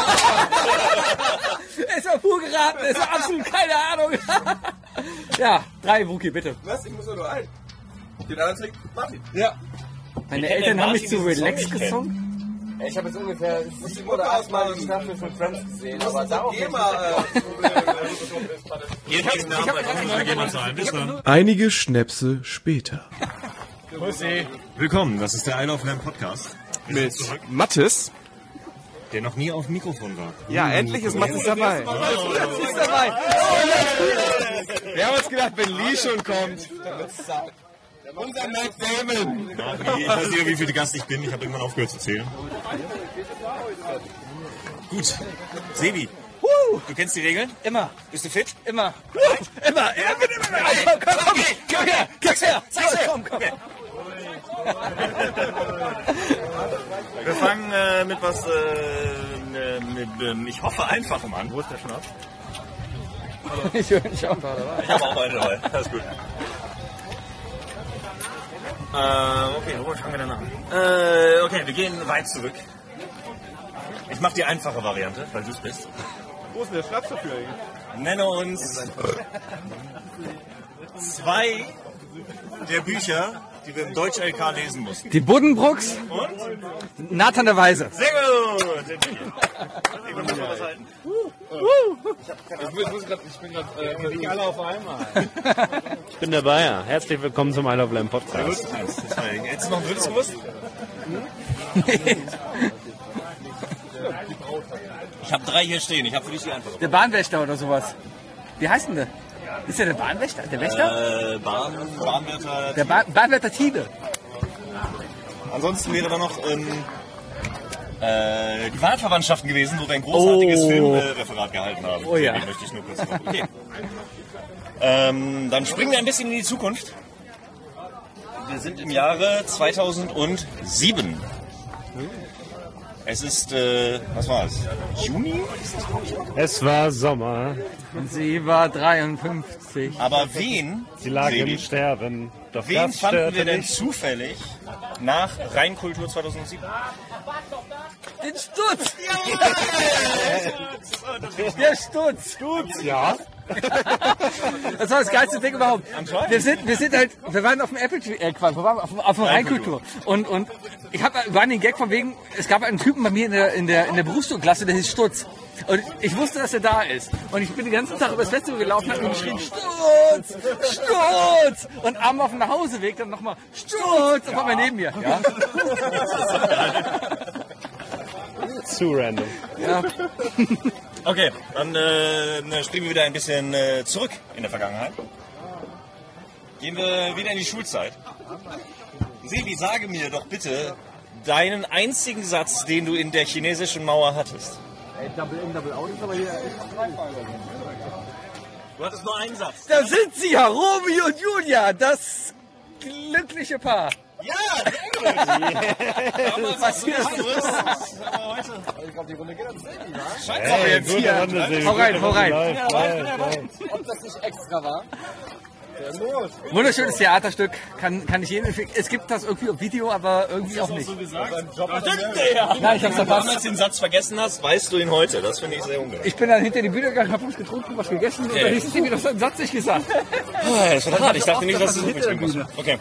Es war pur geraten, es war absolut keine Ahnung. Ja, drei Wookie, bitte. Was? Ich muss nur nur einen. Den anderen trinkt Martin. Ja. Meine kennt Eltern denn haben mich Martin zu diesen Song Relax nicht gesungen. Ich habe jetzt ungefähr sieben oder acht Mal die Staffel von Friends gesehen, aber darauf Geh mal. Ihr kennt den Namen einfach, wir gehen mal zahlen. Bis dann. Einige Schnäpse später. Willkommen, das ist der Isle of Lamb Podcast. Mit Mathis. Der noch nie auf dem Mikrofon war. Ja, endlich ist Mathis dabei. Mathis ist dabei. Wir haben uns gedacht, wenn Lee schon kommt. Unser Matt Damon. Ich weiß nicht, wie viel Gast ich bin. Ich habe irgendwann aufgehört zu zählen. Gut. Sebi, du kennst die Regeln? Immer. Bist du fit? Immer. Immer. Ja, bin immer. Komm, komm, komm, komm her. Komm her. Zeig's her. Komm, komm. Wir fangen äh, mit was, äh, mit, ähm, ich hoffe, einfachem an. Wo ist der Schnaps? Ich höre nicht auf. Ich habe auch eine dabei. Alles gut. Äh, okay, wo fangen wir denn an? Äh, okay, wir gehen weit zurück. Ich mache die einfache Variante, weil du es bist. Wo ist denn der Schnaps dafür eigentlich? Nenne uns zwei der Bücher, die wir im Deutsch-L K lesen mussten. Die Buddenbrooks. Und? Nathan der Weise. Sehr gut! Ich will mal was halten. Ich, muss grad, ich bin gerade. Äh, Nicht alle auf einmal. Ich bin der Bayer. Herzlich willkommen zum I Love Lamb Podcast. Jetzt noch ein drittes gewusst? Ich habe drei hier stehen. Ich habe für dich die Antwort. Der Bahnwächter oder sowas. Wie heißt denn der? Ist der der Bahnwächter? Der Wächter? Äh, Bahn, Bahnwärter. Der ba Bahnwärter Tide. Ansonsten wäre da noch ähm, äh, die Wahlverwandtschaften gewesen, wo wir ein großartiges oh. Filmreferat äh, gehalten haben. Oh ja. Den möchte ich nur kurz machen. Okay. ähm, dann springen wir ein bisschen in die Zukunft. Wir sind im Jahre zweitausendsieben. Es ist, äh, was war es? Juni? Es war Sommer. Und sie war dreiundfünfzig. Aber wen? Sie lag Sebi, im Sterben. Doch wen das fanden wir denn nicht. zufällig nach Rheinkultur zweitausendsieben? Den Stutz! Der Stutz! Stutz, ja. Das war das geilste Ding überhaupt. Wir sind, wir sind halt, wir waren auf dem Apple Tree, äh, wir waren auf, auf dem Rheinkultur. Und, und ich hab, war den Gag von wegen, es gab einen Typen bei mir in der, in der, in der Berufsschulklasse, der hieß Stutz. Und ich wusste, dass er da ist. Und ich bin den ganzen Tag über das Festival gelaufen und hab ihm geschrien, Stutz! Stutz! Und am auf dem Nachhauseweg dann nochmal, Stutz! Und war mal neben mir. Ja? Zu random. Ja. Okay, dann äh, springen wir wieder ein bisschen äh, zurück in der Vergangenheit. Gehen wir wieder in die Schulzeit. Sebi, sage mir doch bitte deinen einzigen Satz, den du in der chinesischen Mauer hattest. Ey, Double In, Double Out ist aber hier echt drei. Du hattest nur einen Satz. Da sind sie ja, Romeo und Julia, das glückliche Paar. Ja, sehr gut. Was hier ist Ich glaube, die Runde geht an Sebi, wa? Scheint Hey, aber jetzt gute hier. Runde, Sebi, Hau rein, gute hau rein. Runde. Ja, Läuft, läuft, läuft. läuft. Ob das nicht extra war? Der Los. Wunderschönes Theaterstück, kann, kann ich jedem empfehlen. Es gibt das irgendwie auf Video, aber irgendwie auch nicht. So gesagt? Ja. Nein, ich hab's Wenn du verpasst. damals den Satz vergessen hast, weißt du ihn heute. Das finde ich sehr ungerecht. Ich bin dann hinter die Bühne gegangen, hab was getrunken, was gegessen und Okay. dann hieß es irgendwie, das hat einen Satz nicht gesagt. Ah, das war hart. Ich dachte nicht, dass du so viel trinken musst. Okay.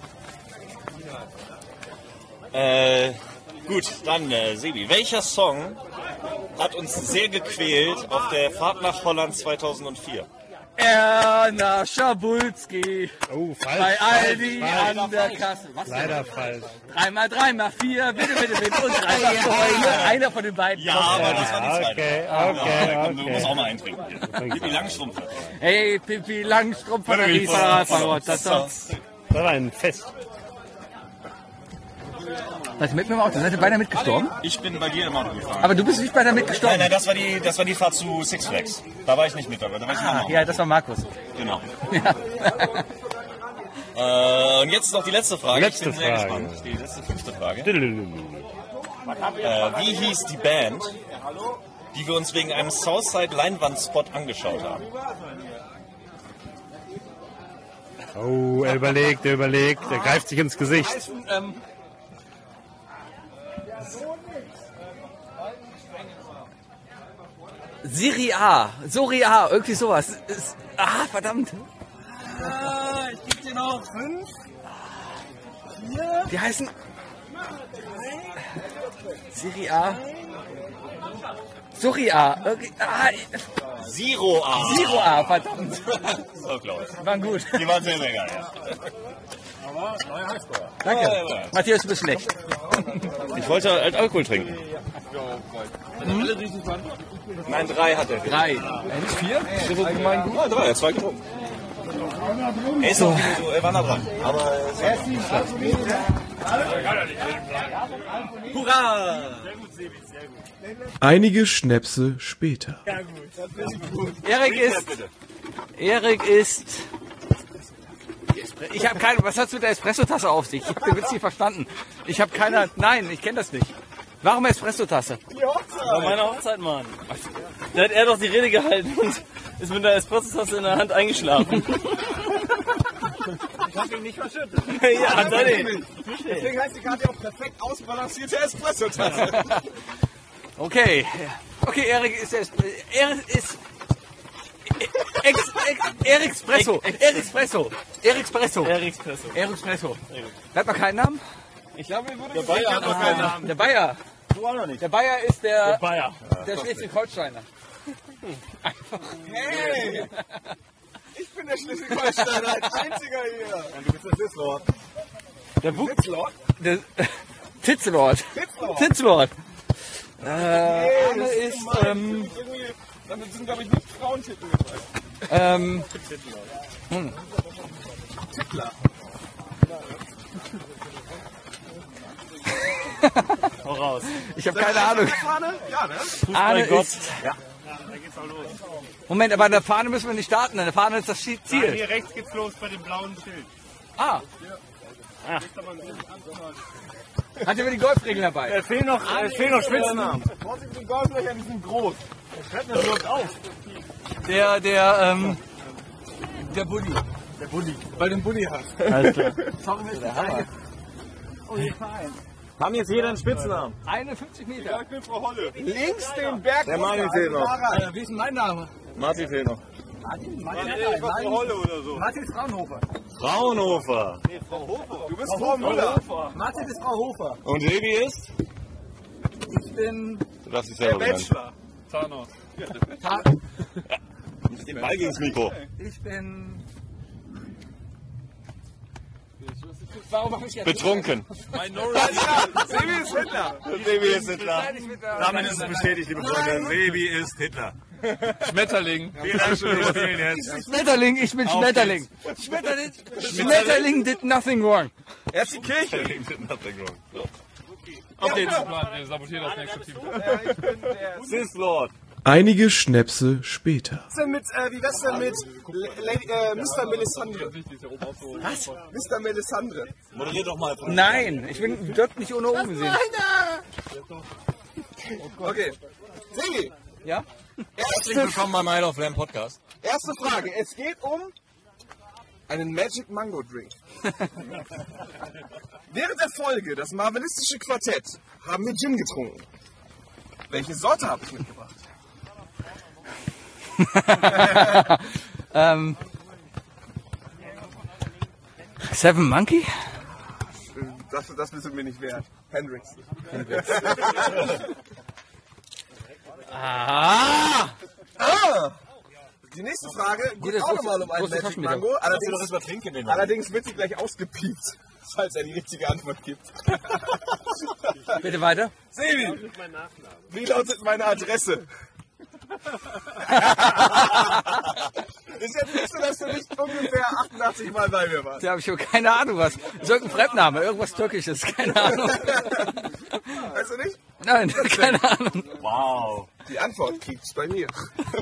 Äh, gut, dann äh, Sebi. Welcher Song hat uns sehr gequält auf der Fahrt nach Holland zweitausendvier? Erna Schabulski. Oh, falsch. Bei Aldi falsch, an der Kasse. Was denn? Leider falsch. Drei drei mal vier, bitte, bitte, bitte. Und drei mal vier. Einer von den beiden. Ja, aber das war die zweite. Okay, Ja, okay, komm, Du okay. musst auch mal eintrinken. Pippi Langstrumpf. Hey, Pippi Langstrumpf von der Riesenradfahrt. Das Das war ein Fest. Seid ihr mit mir im Auto? Seid ihr beinahe mitgestorben? Ich bin bei dir im Auto gefahren. Aber du bist nicht beinahe mitgestorben. Nein, nein, das war die, das war die Fahrt zu Six Flags. Da war ich nicht mit dabei. Da war ich Ah, mit ja, das war Markus. Genau. Ja. Äh, und jetzt noch die letzte Frage. Letzte ich bin sehr Frage. gespannt. Die letzte fünfte Frage. Diddle-diddle-diddle. Äh, wie hieß die Band, die wir uns wegen einem Southside Leinwandspot angeschaut haben? Oh, er überlegt, er überlegt, er greift sich ins Gesicht. Ähm, Siri A, Sori A, irgendwie sowas. Ist, ah, verdammt. Ah, ich gebe dir noch fünf. Vier. Die heißen Siri A. Sori A. Irgendwie, ah, Zero A. Zero A, verdammt. So close. Waren gut. Die waren sehr, sehr geil, ja. Aber neuer Highscore. Danke. Ja, ja, ja. Matthias, du bist schlecht. Ich wollte halt Alkohol trinken. Hm? Nein, drei hat er. Drei. Nicht vier? Allgemein gut. Ah, drei, er hat zwei getrunken. Er ist auch so, er war nah dran. Aber er ist Hurra! Einige Schnäpse später. Erik ist. Erik ist. Ich habe keine. Was hat's mit der Espresso-Tasse auf sich? Ich habe den Witz nicht verstanden. Ich habe keine. Nein, ich kenne das nicht. Warum Espresso-Tasse? Bei meiner Hochzeit, Mann. Da hat er doch die Rede gehalten und ist mit der Espresso-Tasse in der Hand eingeschlafen. Ich hab ihn nicht verschüttet. Ja, hat er nicht. Deswegen heißt die Karte auch perfekt ausbalancierte Espresso-Tasse. Okay. Okay, Erik ist der Espre- Erik ist. Ex, ex, Erikspresso. Erikspresso. Erikspresso. Erikspresso. Erikspresso. Der hat noch keinen Namen? Ich glaube, wir wurden Der Bayer hat noch keinen Namen. Der Bayer. Du auch noch nicht. Der Bayer ist der, Bayer. der Schleswig-Holsteiner. Hey! Ich bin der Schleswig-Holsteiner, als einziger hier. Und du bist der Sitzlord. Der Bu Sitzlord? Der Titzlord. Titzlord. Titzlord. Äh, Hey, Arne das ist, gemein. ähm, Irgendwie- Damit sind, glaube ich, nicht Frauentitel gefallen. ähm, hm. Tittler. Hau raus. Ich habe keine Ahnung. Fahne? Ja, ne? Arne ist... Ja. Da geht's auch los. Moment, aber an der Fahne müssen wir nicht starten. An der Fahne ist das Ziel. Nein, hier rechts geht's los bei dem blauen Schild. Ah. Ah. Hat er die Golfregeln dabei? Es fehlen noch, es fehlen noch Spitznamen. Vorsicht, die Golflöcher, die sind groß. Schreibt das überhaupt auf? Der, der, ähm, der Bulli. Der Bulli. Weil du einen Bulli hast. Alles klar. Sorry, das ist der Hammer. Oh, hier fein. Haben jetzt jeder einen Spitznamen? einundfünfzig Meter. Ja, ich bin Frau Holle. Links den Berg. Der Martin fehlt noch. Äh, wie ist denn mein Name? Martin fehlt noch. Martin? Martin, ich war Frau Holle oder so. Martin Fraunhofer. Fraunhofer. Nee, Frau Hofer. Du bist Frau Müller. Martin ist Frau Hofer. Und Sebi ist? Ich bin... Du darfst dich Der selber benennen. Bachelor. Thanos. Ta Mit dem Ball gegens Mikro. ich bin... Warum mach ich jetzt... Betrunken. Sebi ist Hitler. Sebi ist Hitler. Nein, ich bin da- Damit ist es bestätigt, liebe Freunde. Sebi ist Hitler. Schmetterling. Vielen Dank für das Spielen jetzt. Schmetterling, ich bin Auf Schmetterling. Schmetterling. Schmetterling did nothing wrong. Er ist die Kirche. Auf den Plan, wir sabotieren das nächste Team. Ich bin der... Sith Lord. Einige Schnäpse später. Was denn mit, äh, wie wär's denn mit Lady, äh, Mister Melisandre? Was? Mister Melisandre. Moderier doch mal. Nein, ich bin dort nicht ohne oben gesehen. Okay. Sebi, Ja? Herzlich willkommen beim Isle of Lamb Podcast. erste Frage. Es geht um einen Magic Mango Drink. Während der Folge, das marvelistische Quartett, haben wir Gin getrunken. Welche Sorte habe ich mitgebracht? ähm, Seven Monkey? Das, das bist du mir nicht wert. Hendrix. Ah! Ah! Die nächste Frage geht Gut, das auch große- nochmal um einen große Magic Taschenmeter. Mango. Lass Allerdings, uns doch erstmal trinken, den allerdings wird sie gleich ausgepiept, falls er die richtige Antwort gibt. Bitte weiter. Sebi, wie lautet meine Adresse? Ist jetzt nicht so, dass du nicht ungefähr achtundachtzig Mal bei mir warst. Da habe ich schon keine Ahnung was. Ist irgendein Fremdname, irgendwas Türkisches, keine Ahnung. Weißt du nicht? Nein, keine Ahnung. Wow. Die Antwort liegt bei mir.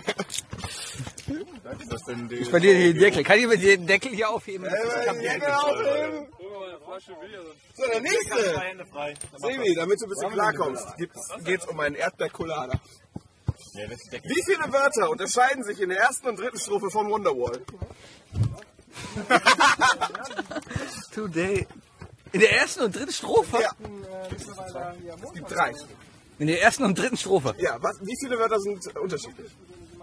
Was ist das denn? Ich bei dir den Deckel. Kann ich mir den Deckel hier aufheben? Ich hab die Hände aufheben. So, der nächste. Sebi, damit du ein bisschen klarkommst, geht es um einen Erdbeer-Colada. Wie viele Wörter unterscheiden sich in der ersten und dritten Strophe von Wonderwall? Today. In der ersten und dritten Strophe? Ja. Es gibt drei. In der ersten und dritten Strophe? Ja, was, wie viele Wörter sind unterschiedlich?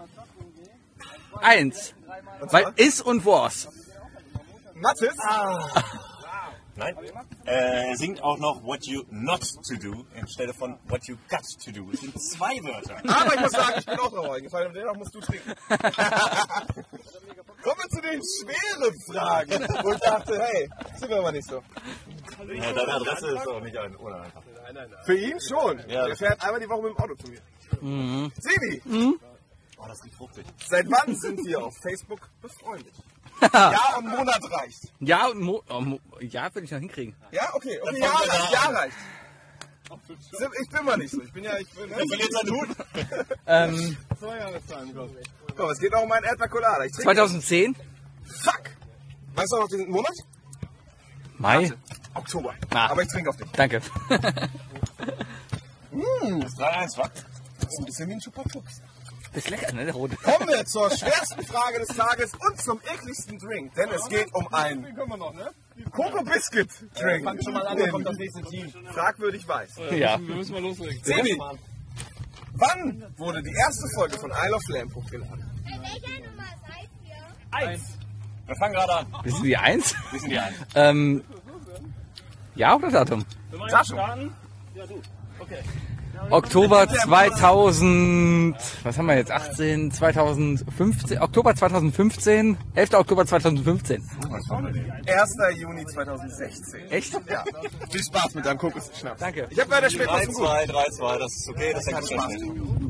Eins. Weil is und was. Mathis? Ah. Nein. Äh, singt auch noch What You Not To Do anstelle von What You Got To Do. Es sind zwei Wörter. Aber ich muss sagen, ich bin auch drauf eingefallen und dennoch musst du trinken. Kommen wir zu den schweren Fragen. Wo ich dachte, hey, sind wir mal nicht so. Ja, deine Adresse ist auch nicht ein uneinfach. Für ihn schon. Ja, Er fährt einmal die Woche mit dem Auto zu mir. Mhm. Sebi, Mhm. Oh, das riecht fruchtig. seit wann sind wir auf Facebook befreundet? Jahr und Monat reicht. Ja, und Mo oh, Mo ja, würde ich noch hinkriegen. Ja, okay. okay ja, reicht, ja reicht. Ich bin mal nicht so. Ich bin ja... Ich bin, Wer verliert seinen Hut? Ähm, Komm, es geht noch um einen Erdbeer-Colada. Ich trinke- zweitausendzehn? Fuck! Weißt du noch den Monat? Mai? Oktober. Ah. Aber ich trinke auf dich. Danke. Mmh. Das ist drei eins, was? Das ist ein bisschen wie ein Chupa Chups. Das ist lecker, ne, der rote. Kommen wir zur schwersten Frage des Tages und zum ekligsten Drink. Denn es geht um einen Coco Biscuit Drink. Fang schon mal an, da kommt das nächste Team. Fragwürdig weiß. Ja. Wir müssen mal loslegen. Sebi, wann wurde die erste Folge von Isle of Lamb hochgeladen? Eins. Wir fangen gerade an. Wir sind die Eins? Wir sind die Eins. Ähm, ja oder Datum? Datum. Ja, du. Okay. Oktober zweitausend, was haben wir jetzt, achtzehn, zweitausendfünfzehn, Oktober zweitausendfünfzehn, elfter Oktober zweitausendfünfzehn. erster Juni zweitausendsechzehn. Echt? Ja. Viel Spaß mit deinem Kokosschnaps. Danke. Ich hab leider spät was drei zum Gut. zwei, drei zwei, das ist okay, das hängt gut Spaß.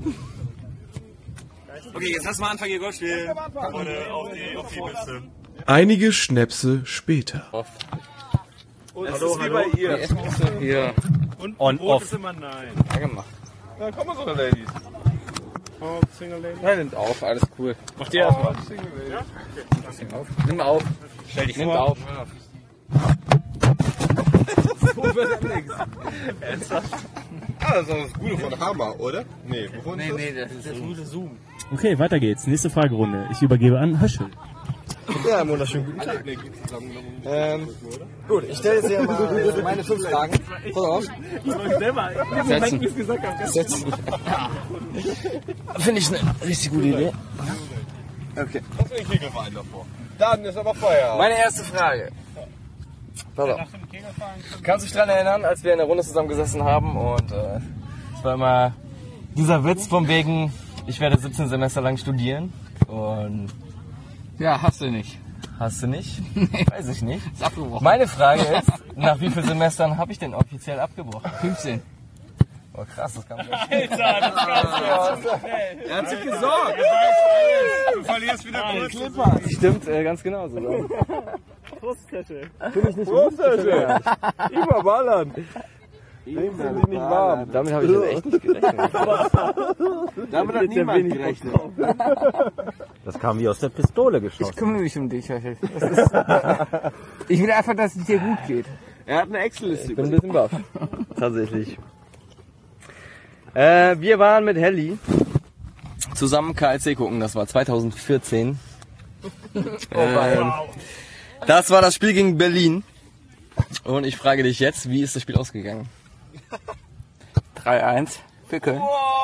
Okay, jetzt lass mal anfangen, hier Golf spielen. Freunde, auf die, auf die Mütze. Einige Schnäpse später. Und hallo, ist wie bei ihr. Hier. Und On, Brot off. ist immer nein. Ja, gemacht. Na, komm mal so, Ladies. Oh, Single Lady. Nein, nimmt auf, alles cool. Mach dir erstmal. Nimm auf. Nimm auf. Stell dich Nimm vor. auf. So wird nichts. Ah, das ist das Gute von Hammer, oder? Nee, wovon Nee, ist nee, das ist das? das gute Zoom. Okay, weiter geht's. Nächste Fragerunde. Ich übergebe an Höschel. Ja, einen wunderschönen guten Tag. Ähm, gut, ich stelle jetzt hier mal meine fünf Fragen. Pass auf. Setzen. Setzen. Finde ich eine richtig gute Idee. Okay. Was für ein Kegelverein davor? Dann ist aber Feuer. Meine erste Frage. Pass auf. Kannst du dich daran erinnern, als wir in der Runde zusammengesessen haben und äh, es war immer dieser Witz von wegen, ich werde siebzehn Semester lang studieren und... Ja, hast du nicht. Hast du nicht? Nee. Weiß ich nicht. Ist abgebrochen. Meine Frage ist, nach wie vielen Semestern habe ich denn offiziell abgebrochen? fünfzehn. Oh krass, das kann man nicht. Alter, das kannst du. Er hat sich gesorgt. Du verlierst wieder kurz. Stimmt, äh, ganz genau so. Brusttasche. Finde ich nicht gut. Überballern. Nehmen Sie mich nicht warm. Damit habe ich jetzt echt nicht gerechnet. Damit hat niemand gerechnet. Das kam wie aus der Pistole geschossen. Ich kümmere mich um dich, Höschel. Das ist, ich will einfach, dass es dir gut geht. Er hat eine Excel-Liste. Ich bin ein bisschen baff. Tatsächlich. Äh, wir waren mit Helly zusammen K L C gucken, das war zweitausendvierzehn. ähm, das war das Spiel gegen Berlin. Und ich frage dich jetzt, wie ist das Spiel ausgegangen? drei eins für Köln.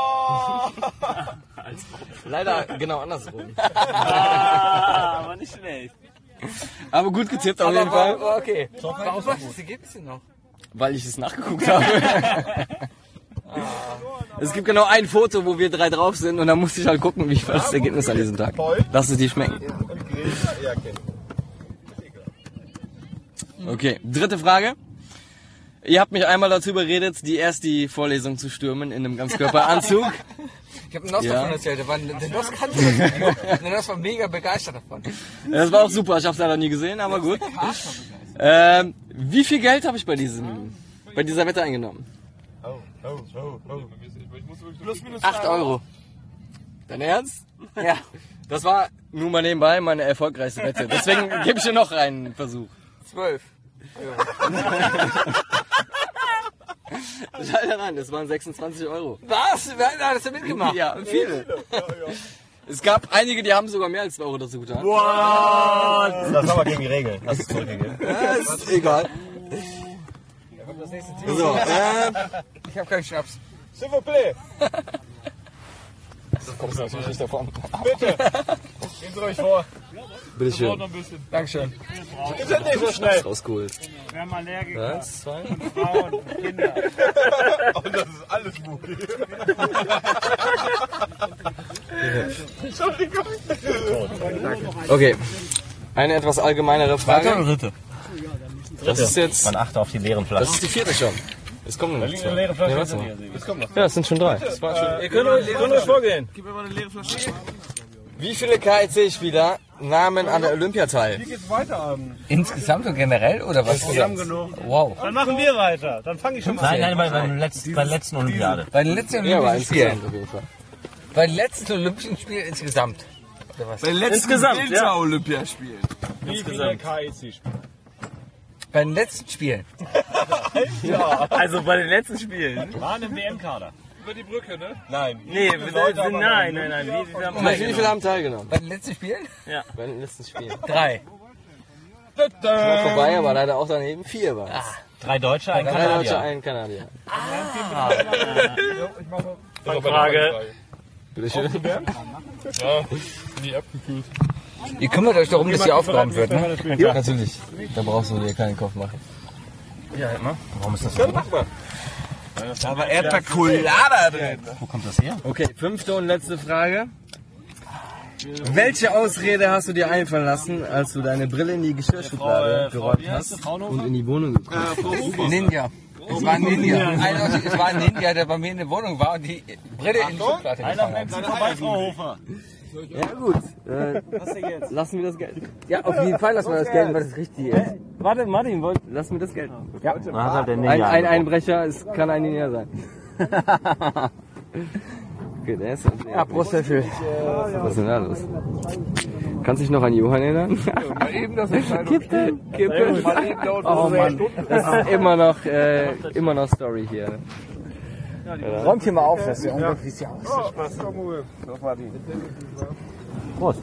Leider genau andersrum. Ah, aber nicht schlecht. Aber gut getippt auf jeden Fall. Aber okay. Warum machst du das Ergebnis denn noch? Weil ich es nachgeguckt habe. Es gibt genau ein Foto, wo wir drei drauf sind und da musste ich halt gucken, wie war das Ergebnis an diesem Tag. Lass es dir schmecken. Okay, dritte Frage. Ihr habt mich einmal dazu überredet, die erst die Vorlesung zu stürmen in einem Ganzkörperanzug. Ich habe einen Nos Ja. davon erzählt, der, war, der Nos kannte das Video. Der Nos war mega begeistert davon. Das war auch super, ich habe es leider nie gesehen, aber gut. Ähm, wie viel Geld habe ich bei diesem, bei dieser Wette eingenommen? Oh, oh, oh, oh. Plus, minus acht Euro. Dein Ernst? Ja. Das war nur mal nebenbei meine erfolgreichste Wette. Deswegen gebe ich dir noch einen Versuch. zwölf. Leider nein, das waren sechsundzwanzig Euro. Was? Wer hat das denn mitgemacht? Ja, viele. Es gab einige, die haben sogar mehr als zwei Euro dazu getan. What? Das ist aber gegen die Regeln. Hast du zurückgegeben? Ja, ist egal. So, äh, ich habe keinen Schnaps. S'il vous plaît. Das kommst du natürlich nicht davon. Bitte. Gehen Sie ruhig vor. Bitte schön. Dankeschön. Ihr seid nicht so schnell. Rausgeholt. Wir haben Allergiker. Eins, zwei. Und Frauen und Kinder. Und das ist alles Mucki. Entschuldigung. Okay. Eine etwas allgemeinere Frage. Zweite oder dritte? Das ist jetzt. Man achte auf die leeren Flaschen. Das ist die vierte schon. Es kommen noch Da zwei. liegt eine leere Flasche Nee, warte hinter mal. dir. Es kommt noch. Ja, es sind schon drei. Das war schon. Ihr könnt euch, ihr könnt euch vorgehen. Gib mir mal eine leere Flasche. Wie viele K I C-Spieler nahmen an der Olympia teil? Wie geht's weiter an? Insgesamt und generell oder was? Wir haben genug. Wow. Dann machen wir weiter. Dann fange ich schon mal Nein, an. nein, bei, bei, der letzten, bei der letzten Olympiade. Bei den letzten Ja, aber Olympischen Spielen. insgesamt auf jeden Fall. Bei den letzten Olympischen Spielen insgesamt. Oder was? Bei den letzten Insgesamt, ja. Winter-Olympiaspielen. Wie viele K I C-Spiele? Bei den letzten Spielen. Ja. Also bei den letzten Spielen. Waren im W M-Kader. Über die Brücke, ne? Nein. Nee, wir sind, nein, nein, nein. Wie, wir haben Wie viele, viele haben teilgenommen? Bei den letzten Spielen? Ja. Bei den letzten Spielen. Drei. Knapp vorbei, aber leider auch daneben. Vier waren es. Drei Deutsche, ein Drei Kanadier. Deutsche, ein Kanadier. Frage. Bitte schön. Ja, nie abgekühlt. Ihr kümmert euch darum, dass hier aufgeräumt wird, ne? Ja, natürlich. Da brauchst du dir keinen Kopf machen. Ja, ne? Warum ist das Ja, so? mach mal. Da war Erdbeercolada drin. Wo kommt das her? Okay, fünfte und letzte Frage. Welche Ausrede hast du dir einfallen lassen, als du deine Brille in die Geschirrschublade geräumt hast und in die Wohnung gekommen bist? Ninja. Es war ein Ninja. Ein, es war ein Ninja, der bei mir in der Wohnung war und die Brille in die Schublade Einer nennt sich vorbei, Frau Hofer. Ja gut, äh, Was denn jetzt? lassen wir das Geld. Ja, auf jeden Fall lassen wir das Geld, weil das richtig ist. Warte, Martin, wollt. Lassen wir das Geld. Ja. Man hat halt den Ninja ein, ein Einbrecher, es kann ein Ninja sein. Okay, der ist ja, Prost dafür. Was ist denn da los? Kannst du dich noch an Johann erinnern? Eben das Entscheidung. Kippen, Kippen. Oh Mann, das ist immer noch, äh, immer noch Story hier. Räumt hier mal auf, dass ihr ungefähr wie es hier aussieht. Prost.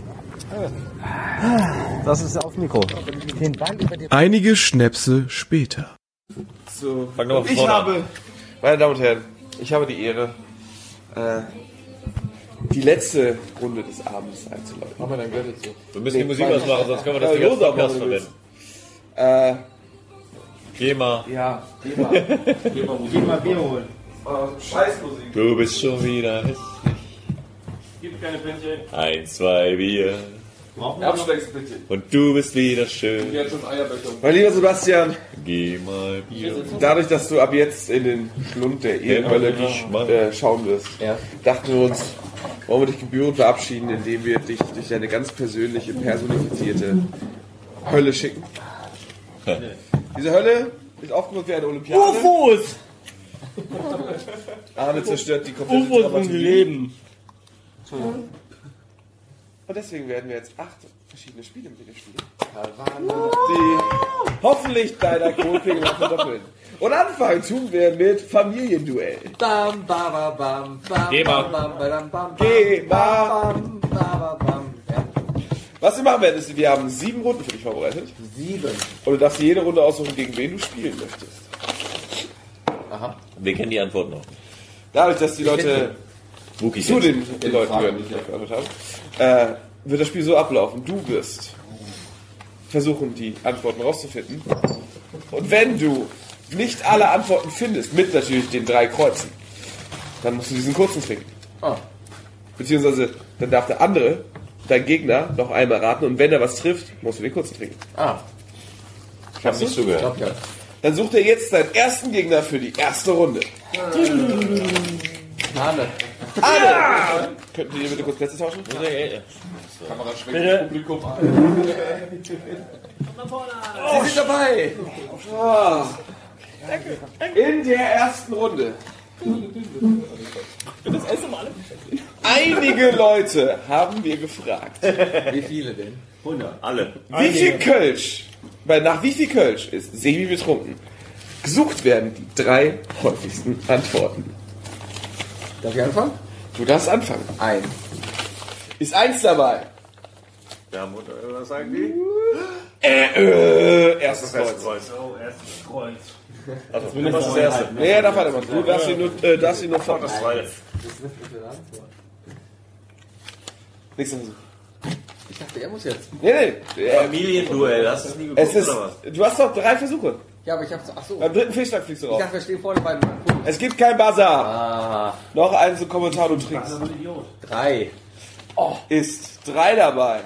Das ist aufs Mikro. Den Band über die Einige Schnäpse später. So, Fang doch mal von ich vorne habe, an. meine Damen und Herren, ich habe die Ehre, äh, die letzte Runde des Abends einzuläuten. Machen wir dann Geld dazu. Wir müssen die Musik ausmachen, sonst können wir das nicht als Podcast verwenden. Äh, Geh mal. ja, geh mal. Geh mal, geh mal Bier holen. Oh, Scheißmusik. Du bist schon wieder hässlich. Gib keine Pünktchen. Ein, zwei Bier. Abschlägst bitte. Und du bist wieder schön. Jetzt schon Eierbecher. Mein lieber Sebastian, Geh mal Bier. dadurch, dass du ab jetzt in den Schlund der Ehrenhölle äh, schauen wirst, Ja. dachten wir uns, wollen wir dich gebührend verabschieden, indem wir dich durch eine ganz persönliche, personifizierte Hölle schicken. Diese Hölle ist aufgebaut wie eine Olympiade. U F Os! Arne zerstört die komplette U F Os im Dramaturgie. Leben. Und deswegen werden wir jetzt acht verschiedene Spiele mit dir spielen. Die hoffentlich deiner Kohlpegel verdoppeln. Und anfangen tun wir mit Familienduell. Bam, bam, bam, bam, bam, Geh mal. bam, bam, bam, Geh mal. bam, bam, bam. Ja. Was wir machen werden, ist, wir haben sieben Runden für dich vorbereitet. Sieben. Und du darfst dir jede Runde aussuchen, gegen wen du spielen möchtest. Aha. Wir kennen die Antworten noch. Dadurch, dass die Leute Wookies zu jetzt. den, den Leuten gehören, die ich geantwortet habe, äh, wird das Spiel so ablaufen. Du wirst versuchen, die Antworten rauszufinden. Und wenn du nicht alle Antworten findest, mit natürlich den drei Kreuzen, dann musst du diesen kurzen trinken. Ah. Beziehungsweise, dann darf der andere, dein Gegner, noch einmal raten und wenn er was trifft, musst du den kurzen trinken. Ah. Ich habe nicht zugehört. Ja. Dann sucht er jetzt deinen ersten Gegner für die erste Runde. Arne. Arne! Könnten ihr bitte kurz Plätze tauschen? Kamera schwenkt das Publikum an. Sie sind dabei! Oh. In der ersten Runde. Das erste Mal. Einige Leute haben wir gefragt. Wie viele denn? hundert. Alle. Wie viel Kölsch, weil nach wie viel Kölsch ist Sebi betrunken? Gesucht werden die drei häufigsten Antworten. Darf ich anfangen? Du darfst anfangen. Ein. Ist eins dabei? Ja, Mutter, was sagen die? Äh, äh, erstes Kreuz. Oh, erstes Kreuz. Also, du machst das erste. Nee, er darf weiter machen. Du darfst ihn nur, äh, darfst ihn nur vor. Das zweite. Nächster Versuch. Ich dachte, er muss jetzt. Nee, nee. Äh, Familienduell, hast du es nie geguckt, es ist, oder was? du hast doch drei Versuche. Ja, aber ich hab's. Ach so. Beim dritten Fehlschlag fliegst du Ich raus. dachte, wir stehen vorne bei den Punkten. Es gibt kein Bazar. Ah. Noch einen zum Kommentar, du trinkst. Drei. Oh. Ist drei dabei.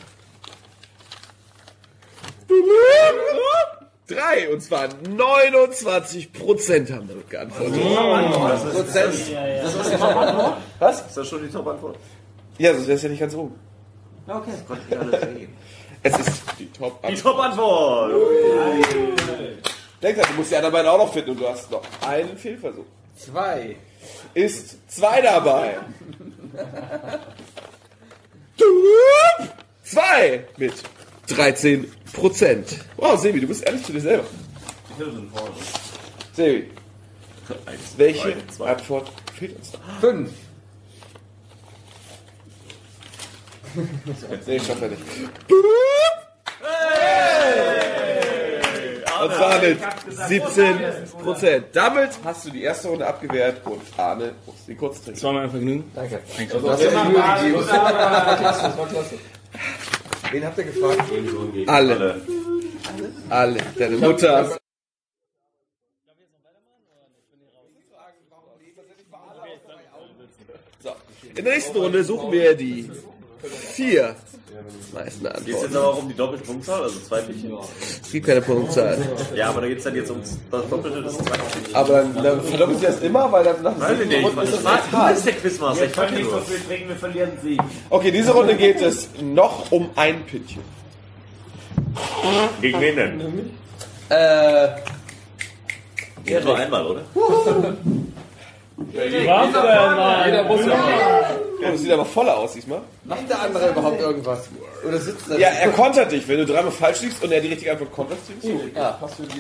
Drei, und zwar neunundzwanzig Prozent haben damit geantwortet. Das ist, Prozent. das ist die Top-Antwort? Was? Ist das schon die Top-Antwort? Ja, sonst wäre es ja nicht ganz oben. Okay. Das konnten wir alle sehen. Es ist die Top-Antwort. Die Top-Antwort! Denk dran, du musst die anderen beiden auch noch finden und du hast noch einen Fehlversuch. Zwei. Ist zwei dabei. Zwei mit dreizehn Prozent. Wow, Sebi, du bist ehrlich zu dir selber. Sebi, welche Antwort fehlt uns? Fünf. Nee, ich schaff ja nicht. Und zwar mit siebzehn Prozent. Damit hast du die erste Runde abgewehrt und Arne muss die kurz trinken. Das war mein Vergnügen. Danke. Also, das das war war klasse, das war klasse. Wen habt ihr gefragt? Alle. Alle. Deine Mutter. In der nächsten Runde suchen wir die vier meisten Antworten. Geht es jetzt aber auch um die doppelte Punktzahl, also zwei Pünktchen? Es gibt keine Punktzahl. Ja, aber da geht es dann jetzt um das Doppelte des zweiten. Aber dann, dann verdoppelt sie das immer, weil dann nach Weiß ich nicht, Runde ich ist das weiß, fatal. du bist der Quizmaster, ich frage nicht, was wir trinken, wir verlieren sie. Okay, diese Runde geht es noch um ein Pünktchen. Gegen wen denn? Äh... Ja, nur einmal, oder? Was denn? Jeder muss ja. Oh, das sieht aber voller aus diesmal. Macht der andere überhaupt irgendwas? Oder sitzt er? Ja, er kontert dich. Wenn du dreimal falsch liegst und er die richtige Antwort kontert, ziehst du. Ja.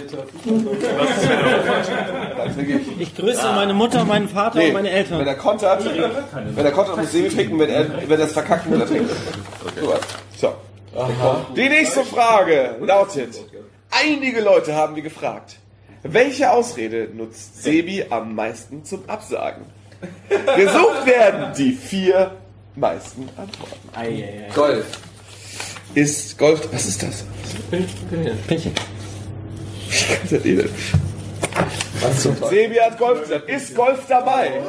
Ich grüße meine Mutter, meinen Vater Nee, und meine Eltern. Wenn er kontert, wenn er kontert, muss Sebi trinken, wenn er, wenn er es verkackt, will er trinken. So. Die nächste Frage lautet: Einige Leute haben wir gefragt, welche Ausrede nutzt Sebi am meisten zum Absagen? Gesucht werden die vier meisten Antworten. Golf. Ist Golf. Was ist das? Pünktchen. Wie kann das denn? Was zum Sebi hat Golf gesagt. Ist Golf dabei?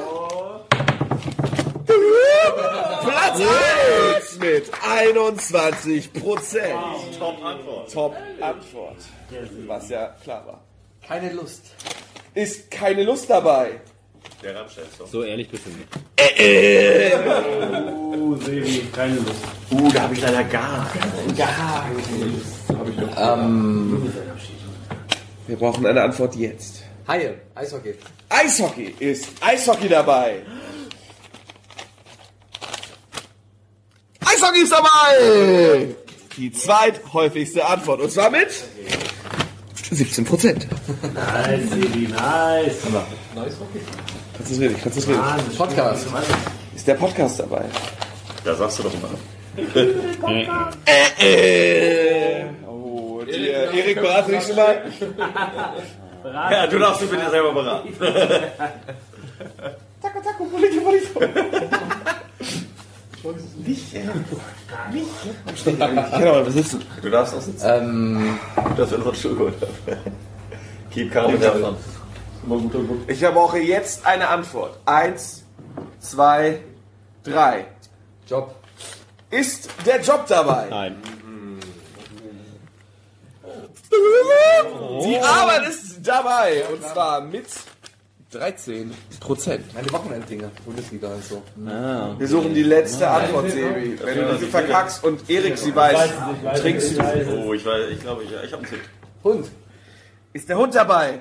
Platz eins mit einundzwanzig Prozent. Top Antwort. Top Antwort. Was ja klar war. Keine Lust. Ist keine Lust dabei. Der Rammstein-Song. So ehrlich bist du nicht. Äh, äh. Oh, Sebi, keine Lust. Uh, da habe ich leider gar keine. Gar Lust. Ähm, wir brauchen eine Antwort jetzt. Haie. Eishockey. Eishockey. Ist Eishockey dabei? Eishockey ist dabei! Die zweithäufigste Antwort. Und zwar mit siebzehn Prozent. Nice, Sebi, nice. Kannst du es reden? Kannst du es reden? Podcast. Ist der Podcast dabei? Da sagst du doch mal. äh, äh. Oh, die, äh, Erik, berate dich schon mal. Ja, du darfst dich bitte selber beraten. Taco, taco, Polito, Polito. Nicht, ja. Nicht. Ich kann aber sitzen. Du darfst auch sitzen. Ähm. Du darfst ja noch Schuhe geholt haben. Keep calm down. Ich brauche jetzt eine Antwort. Eins, zwei, drei. Job. Ist der Job dabei? Nein. Die Arbeit ist dabei. Und zwar mit dreizehn Prozent. Meine Wochenenddinger. Bundesliga und so. Ah, okay. Wir suchen die letzte Antwort, Sebi. Wenn du diese verkackst und Erik sie weiß, trinkst du. Oh, ich weiß, ich glaube, ich, ich habe einen Tipp. Hund. Ist der Hund dabei?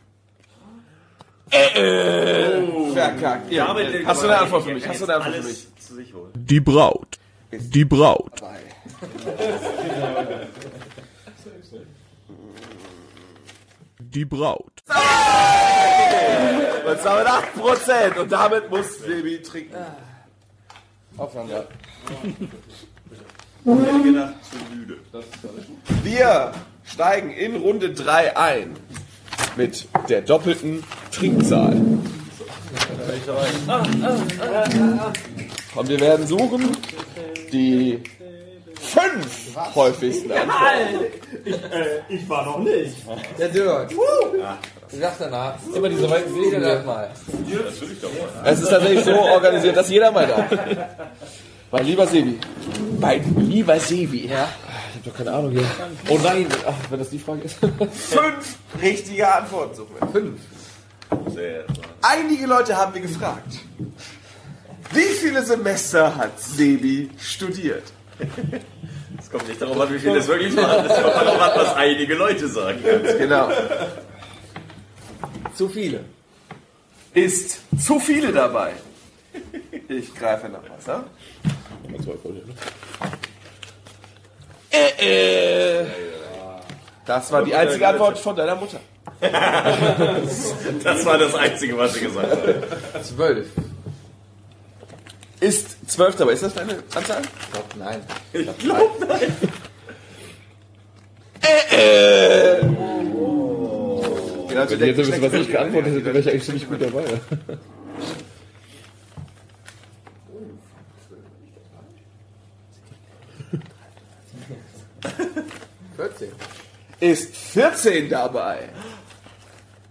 Äh, äh. Oh. Verkackt. Ja. Damit Hast du eine Antwort für mich? Hast du eine Antwort für mich? Zu sich holen. Die Braut. Die Braut. Die Braut. Und zwar mit acht Prozent. Und damit muss Sebi trinken. Aufeinander. Ich hätte gedacht, zu müde. Wir steigen in Runde drei ein. Mit der doppelten Trinkzahl. Und wir werden suchen die fünf häufigsten Antworten. Ich, äh, ich war noch nicht. Der Dirt. Du sagst danach. Immer diese weiten Wege das mal. Es ist tatsächlich so organisiert, dass jeder mal darf. Mein lieber Sebi. Mein lieber Sebi. Ja. Ich hab doch keine Ahnung hier. Oh nein, ach, wenn das die Frage ist. Fünf richtige Antworten suchen wir. Fünf. Einige Leute haben wir gefragt. Wie viele Semester hat Sebi studiert? Es kommt nicht darauf an, wie viele es wirklich waren. Es kommt darauf an, was einige Leute sagen. Ganz genau. Zu viele. Ist zu viele dabei? Ich greife nach Wasser. Äh, äh. Das war die einzige Antwort von deiner Mutter. Das war das Einzige, was sie gesagt hat. Zwölf. Ist zwölf dabei? Ist das deine Anzahl? Ich glaub, nein. Ich glaub, nein. Äh, äh. Wenn ihr jetzt wisst, was ich geantwortet hätte, wäre ich eigentlich ziemlich gut dabei. vierzehn. Ist vierzehn dabei?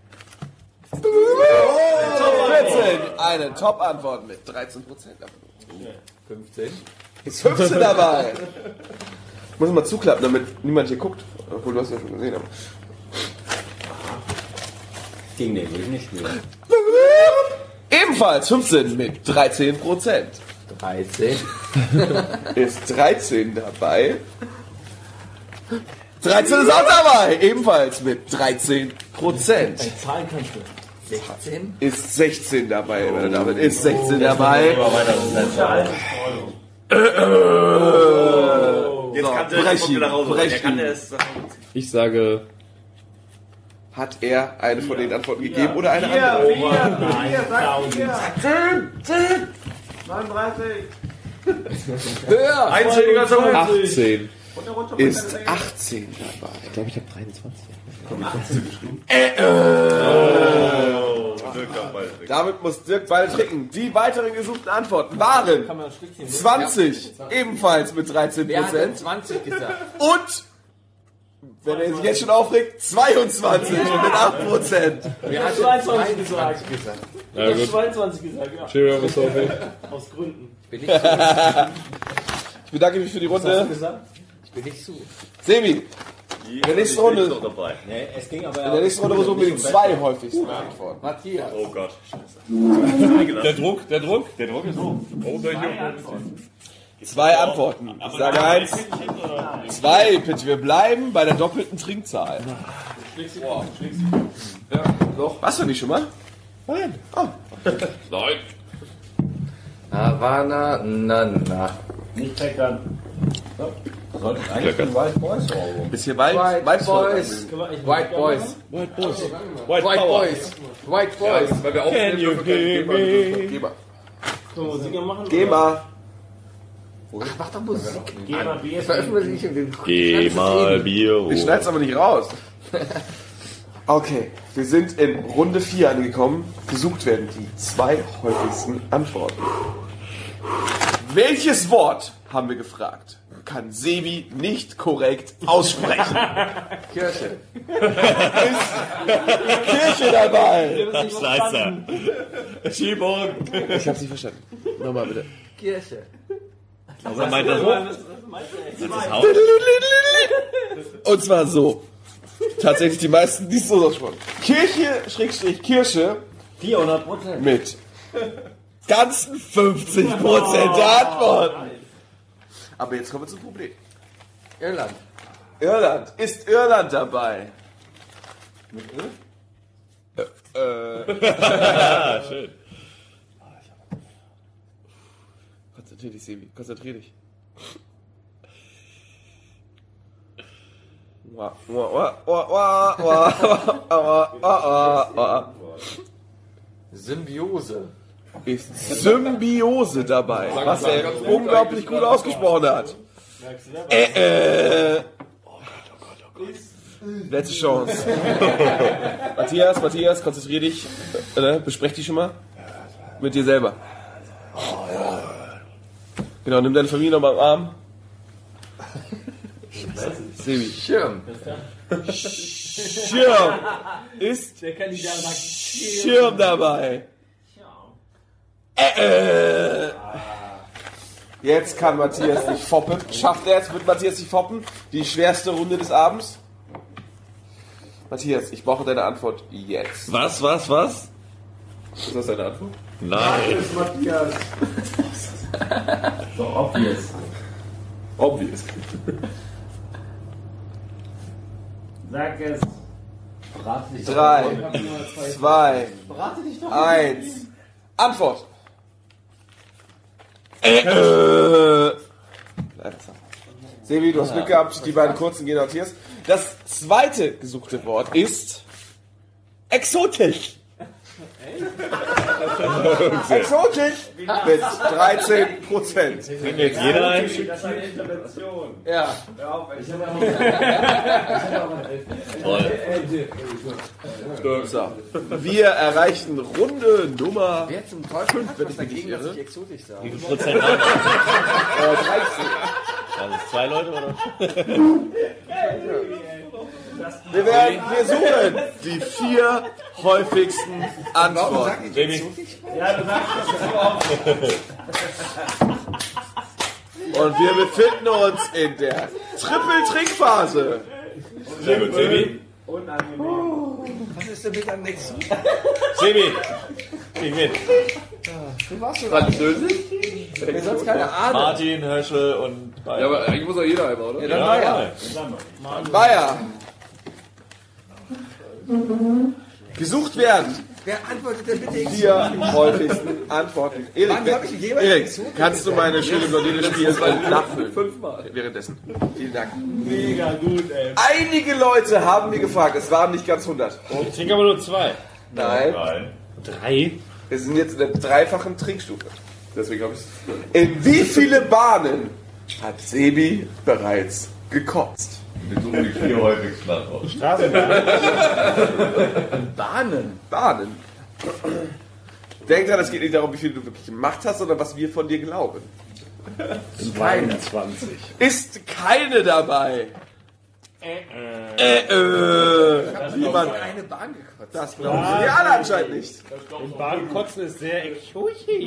Oh, vierzehn. Eine Top-Antwort mit dreizehn Prozent. fünfzehn. Ist fünfzehn dabei. Ich muss mal zuklappen, damit niemand hier guckt. Obwohl, du hast ja schon gesehen. Aber. Gegen den will ich nicht spielen. Ebenfalls fünfzehn mit dreizehn Prozent. dreizehn. Ist dreizehn dabei. dreizehn ist auch dabei. Ebenfalls mit dreizehn Prozent. Bei Zahlen kannst du. sechzehn? Ist sechzehn dabei, meine Damen. Ist sechzehn dabei. Jetzt kann der Brechi, nach Hause. Brechi. Der kann es. Ich sage. Hat er eine von den Antworten gegeben oder eine Vier, andere? vier, vier, sag vier. zehn, zehn. neununddreißig. Höher. Einzelner Zahl. achtzehn. Ist achtzehn dabei. Ich glaube, ich habe dreiundzwanzig. Äh, äh. Oh, Dirk darf beide trinken. Damit muss Dirk beide trinken. Die weiteren gesuchten Antworten waren zwanzig, ebenfalls mit dreizehn Wer hat denn Prozent. zwanzig gesagt? Und, wenn er sich jetzt schon aufregt, zweiundzwanzig mit acht Prozent. Wer hat zweiundzwanzig gesagt? gesagt? Ich hab zweiundzwanzig gesagt, ja. Cheerio, was soll ich? Aus Gründen. Bin ich so. Ich bedanke mich für die Was hast du Runde. gesagt? Ich bin nicht so. Sebi, in der nächsten Runde, Noch dabei. Nee, es ging aber in der nächsten Runde versuchen wir die zwei häufigsten Antworten. Matthias. Oh Gott, scheiße. Der Druck, der Druck. Der Druck ist hoch. Oh, der Junge. Zwei Antworten. Ich sage eins, zwei, bitte. Wir bleiben bei der doppelten Trinkzahl. Ja, doch. Warst du nicht schon mal? Nein. Oh. Nein. Havana, na, na. Nicht kleckern. Sollte eigentlich ein White Boys Ohrwurm. Bisschen White, White White Boys. White Boys. White Boys. White Boys. White Boys. Weil wir Can you hear me? Geh mal. Können wir Musiker machen? Geh mal. Mach doch Musik. Geh mal Bier. Veröffentliche den. Geh mal Bier Ich hoch. schneid's aber nicht raus. Okay, wir sind in Runde vier angekommen. Gesucht werden die zwei häufigsten Antworten. Welches Wort, haben wir gefragt, kann Sebi nicht korrekt aussprechen? Kirche. Ist Kirche dabei? Scheiße. Schiebung. Ich hab's nicht verstanden. Nochmal bitte. Kirche. Also meint das so? Das ist Haus. Und zwar so. Tatsächlich die meisten, die es so aussprechen. Kirche, Schrägstrich, Kirsche. vierhundert Prozent. Mit ganzen fünfzig Prozent der Antworten. Aber jetzt kommen wir zum Problem. Irland. Irland. Ist Irland dabei? Mit Öl? Äh. äh. Schön. Konzentrier dich, Sebi. Konzentrier dich. Wah, wah, wah, wah, wah, wah, wah, wah, wah. Symbiose. Ist Symbiose dabei, was er unglaublich gut ausgesprochen hat. Äh, äh. Letzte Chance. Matthias, Matthias, konzentrier dich. Äh, besprech dich schon mal. Mit dir selber. Genau, nimm deine Familie nochmal am Arm. Sebi. Schirm. Schirm. Ist Der Kandidat sagt Schirm dabei. Äh, äh. Jetzt kann Matthias nicht foppen. Schafft er es? Wird Matthias nicht foppen? Die schwerste Runde des Abends. Matthias, ich brauche deine Antwort jetzt. Was, was, was? Ist das deine Antwort? Nein. Matthias. So obvious. Obvious. Sag es. Verrate dich doch. Drei, zwei, Verrate dich doch. eins. Antwort. Äh, äh. Sebi, du hast Glück gehabt, die beiden kurzen gehen auf Matthias. Das zweite gesuchte Wort ist exotisch. Exotisch mit dreizehn Prozent. Bringt jetzt jeder ein? Das ist eine Intervention. Ja. Hör auf, ich habe Toll. So. Wir erreichen Runde Nummer Wer zum Teufel fünf, hat wenn was ich mich nicht dagegen, dass irre. ich exotisch sage? Wie viel Prozent haben wir? Äh, dreizehn. Also zwei Leute, oder? Wir werden, wir suchen die vier häufigsten Antworten. Baby. Ja, du sagst das so oft. Und wir befinden uns in der Triple-Trinkphase. Sehr gut, Sebi. Was ist denn mit am nächsten? Sebi, ich mit. Du warst schon Französisch? Mir sonst keine Ahnung. Martin, Höschel und Bayer. Ja, aber eigentlich muss auch jeder einmal, oder? Ja, dann Bayer. Bayer. Gesucht werden. Wer antwortet denn bitte? Vier häufigsten Antworten. Erik, Wann hab ich die jeweils Erik gesucht? kannst du meine schöne Blondine spielen und nachfüllen? Fünfmal. Währenddessen. Vielen Dank. Mega gut, ey. Einige Leute haben mir gefragt, es waren nicht ganz hundert. Ich trinke aber nur zwei. Nein. Nein. Drei? Wir sind jetzt in der dreifachen Trinkstufe. Deswegen habe ich In wie viele Bahnen hat Sebi bereits gekotzt? Wir suchen die vier häufigsten Antworten. Straßenbahn. Bahnen. Bahnen. Denk dran, es geht nicht darum, wie viel du wirklich gemacht hast, sondern was wir von dir glauben. zweiundzwanzig. Ist keine dabei. Äh, äh. äh. Niemand. Eine Bahn gekotzt. Das glauben sie alle anscheinend nicht. Und Bahnkotzen ist sehr exotisch.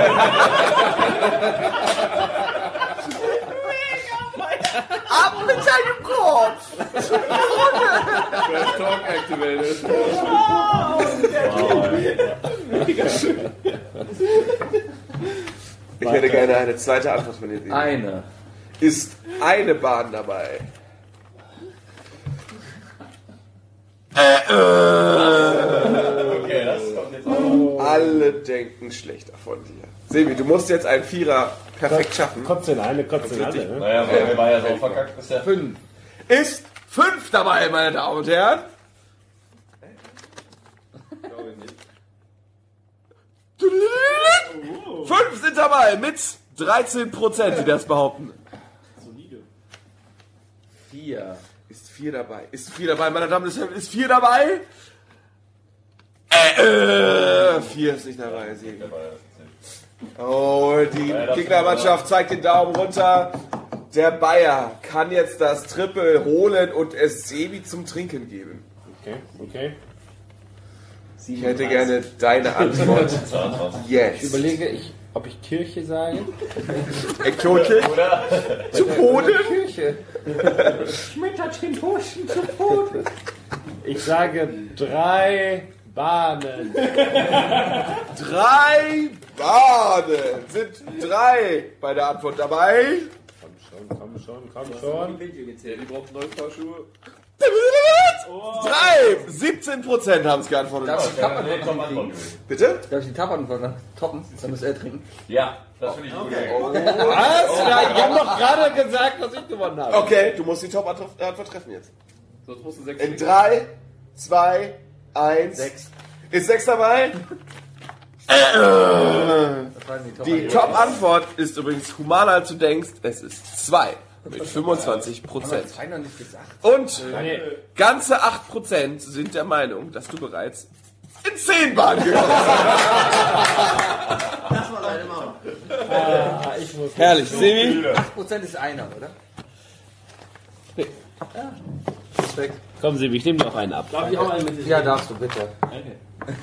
Ab mit deinem Kopf! Trash Talk activated. Ich hätte gerne eine zweite Antwort von dir. Sebi. Eine. Ist eine Bahn dabei? Äh, äh. Okay, das kommt jetzt auch. Alle denken schlechter von dir. Sebi, du musst jetzt einen Vierer perfekt schaffen. Kotzt in eine, kotzt in alle. Ne? Naja, weil wir Bayer so verkackt ist ja. Fünf. Ist fünf dabei, meine Damen und Herren? Fünf sind dabei mit dreizehn Prozent, die das behaupten. Vier. Ist vier dabei. Ist vier dabei, meine Damen und Herren. Ist vier dabei? Äh, äh, vier ist nicht dabei. Sebi. Oh, die Gegnermannschaft zeigt den Daumen runter. Der Bayer kann jetzt das Triple holen und es Sebi zum Trinken geben. Okay, okay. Ich hätte gerne deine Antwort. Yes. Ich überlege, ich, ob ich Kirche sage. Äh, Kirche? Zu Boden? Kirche. Schmettert den Burschen zu Boden. Ich sage drei Bahnen. Drei Bahnen. Sind drei bei der Antwort dabei? Komm schon, komm schon, komm schon. Die braucht neue Paar Schuhe. Drei! siebzehn Prozent haben es geantwortet. Darf ich die Tab-Antworten Bitte? Darf ich die Tab-Antworten toppen? Dann muss er trinken. Ja, das finde ich gut. Was? Ja, ich habe doch gerade gesagt, dass ich gewonnen habe. Okay, du musst die Top-Antwort treffen jetzt. Sonst musst du sechs. In drei, zwei, eins. Sechs. Ist sechs dabei? Die Top-Antwort ist übrigens humaner als du denkst. Es ist zwei. Mit fünfundzwanzig Prozent. Und ganze acht Prozent sind der Meinung, dass du bereits in zehn Bahnen gekommen bist. Das war deine Mama. Ah, ich muss Herrlich, Sebi. acht Prozent ist einer, oder? Nee. Ja. Respekt. Komm, Sebi, ich nehme dir auch einen ab. Darf ich auch einen mit? Ja, darfst du, bitte. Okay.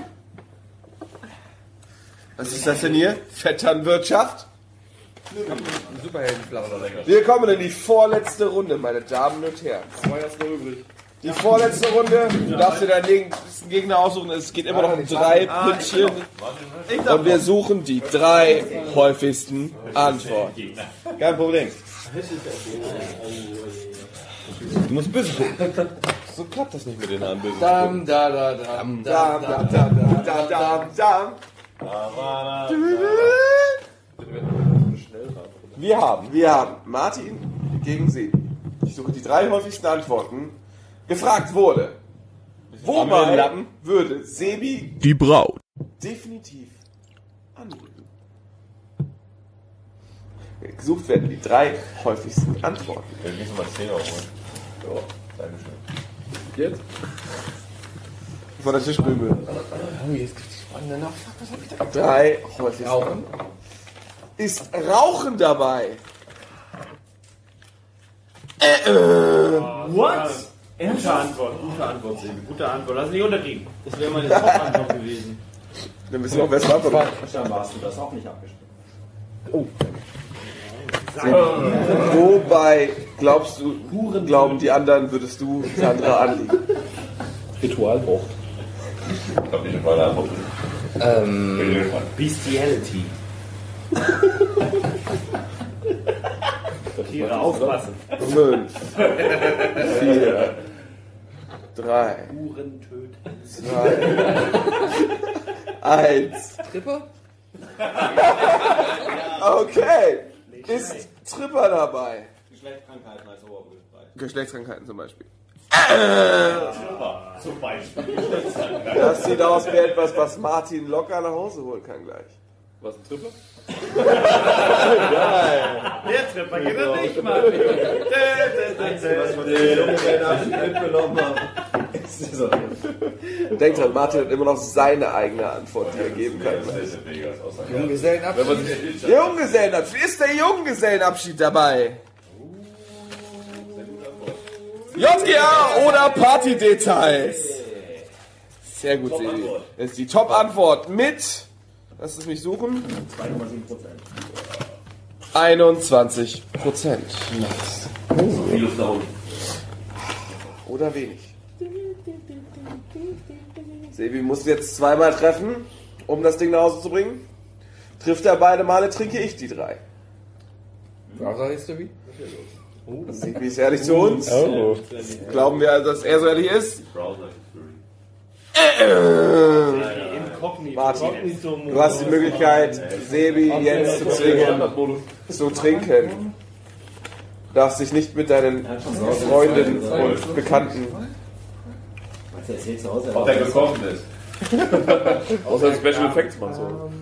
Was ist das denn hier? Vetternwirtschaft? Superheldenflasche. Wir kommen in die vorletzte Runde, meine Damen und Herren. Zwei hast du übrig. Die vorletzte Runde, du darfst dir deinen nächsten Gegner aussuchen. Es geht immer noch um drei Pünktchen. Und wir suchen die drei häufigsten Antworten. Kein Problem. Du musst böse gucken. So klappt das nicht mit den Haaren böse. Dam, da, da, dam, Dam, dam, dam, dam, dam, dam. Wir haben, wir haben Martin gegen Sebi. Ich suche die drei häufigsten Antworten. Gefragt wurde, wobei würde Sebi Die Braut. definitiv anlegen? Gesucht werden die drei häufigsten Antworten. Wir müssen mal zehn Euro holen. Ja, Dankeschön. Jetzt? Von der Tischbügel. Drei häufigsten Antworten. Ist Rauchen dabei? Äh, äh. What? Gute Antwort, gute Antwort, Sebi. Gute Antwort. Lass nicht unterkriegen. Das wäre meine Top-Antwort gewesen. Dann bist du auch besser abgefangen. Dann warst du das auch nicht abgestimmt. Oh. Wobei glaubst du, glauben die anderen, würdest du Sandra anliegen? Ritualbruch. Ich glaube nicht, eine Frage Antwort. Ähm, Bestiality. Tiere aufpassen. Fünf, vier, drei, Uhren töten. zwei, eins. Tripper? Okay. Ist Tripper dabei? Geschlechtskrankheiten als Oberbegriff. Geschlechtskrankheiten zum Beispiel. Tripper, zum Beispiel. Das sieht aus wie etwas, was Martin locker nach Hause holen kann gleich. Was, ein Tripper? Der Tripper geht er nicht, Martin. Was von den Jungen mitgenommen haben. Denkt dran, Martin hat immer noch seine eigene Antwort, die er geben kann. Junggesellenabschied. Junggesellenabschied. Ist der Junggesellenabschied dabei? J G A oder Partydetails? Sehr gut, Sebi. Das ist die Top-Antwort mit, lass es mich suchen, zwei Komma sieben Prozent. einundzwanzig Prozent. Oh. Minus da unten. Oder wenig. Sebi muss jetzt zweimal treffen, um das Ding nach Hause zu bringen. Trifft er beide Male, trinke ich die drei. Was sagst du wie? Sebi ist ehrlich zu uns. Oh. Glauben wir, dass er so ehrlich ist? Äh, Martin, du hast die Möglichkeit, Sebi jetzt zu zwingen, zu trinken. Du darfst dich nicht mit deinen Freunden und Bekannten. Ob der gekocht ist. Außer Special Effects mal so.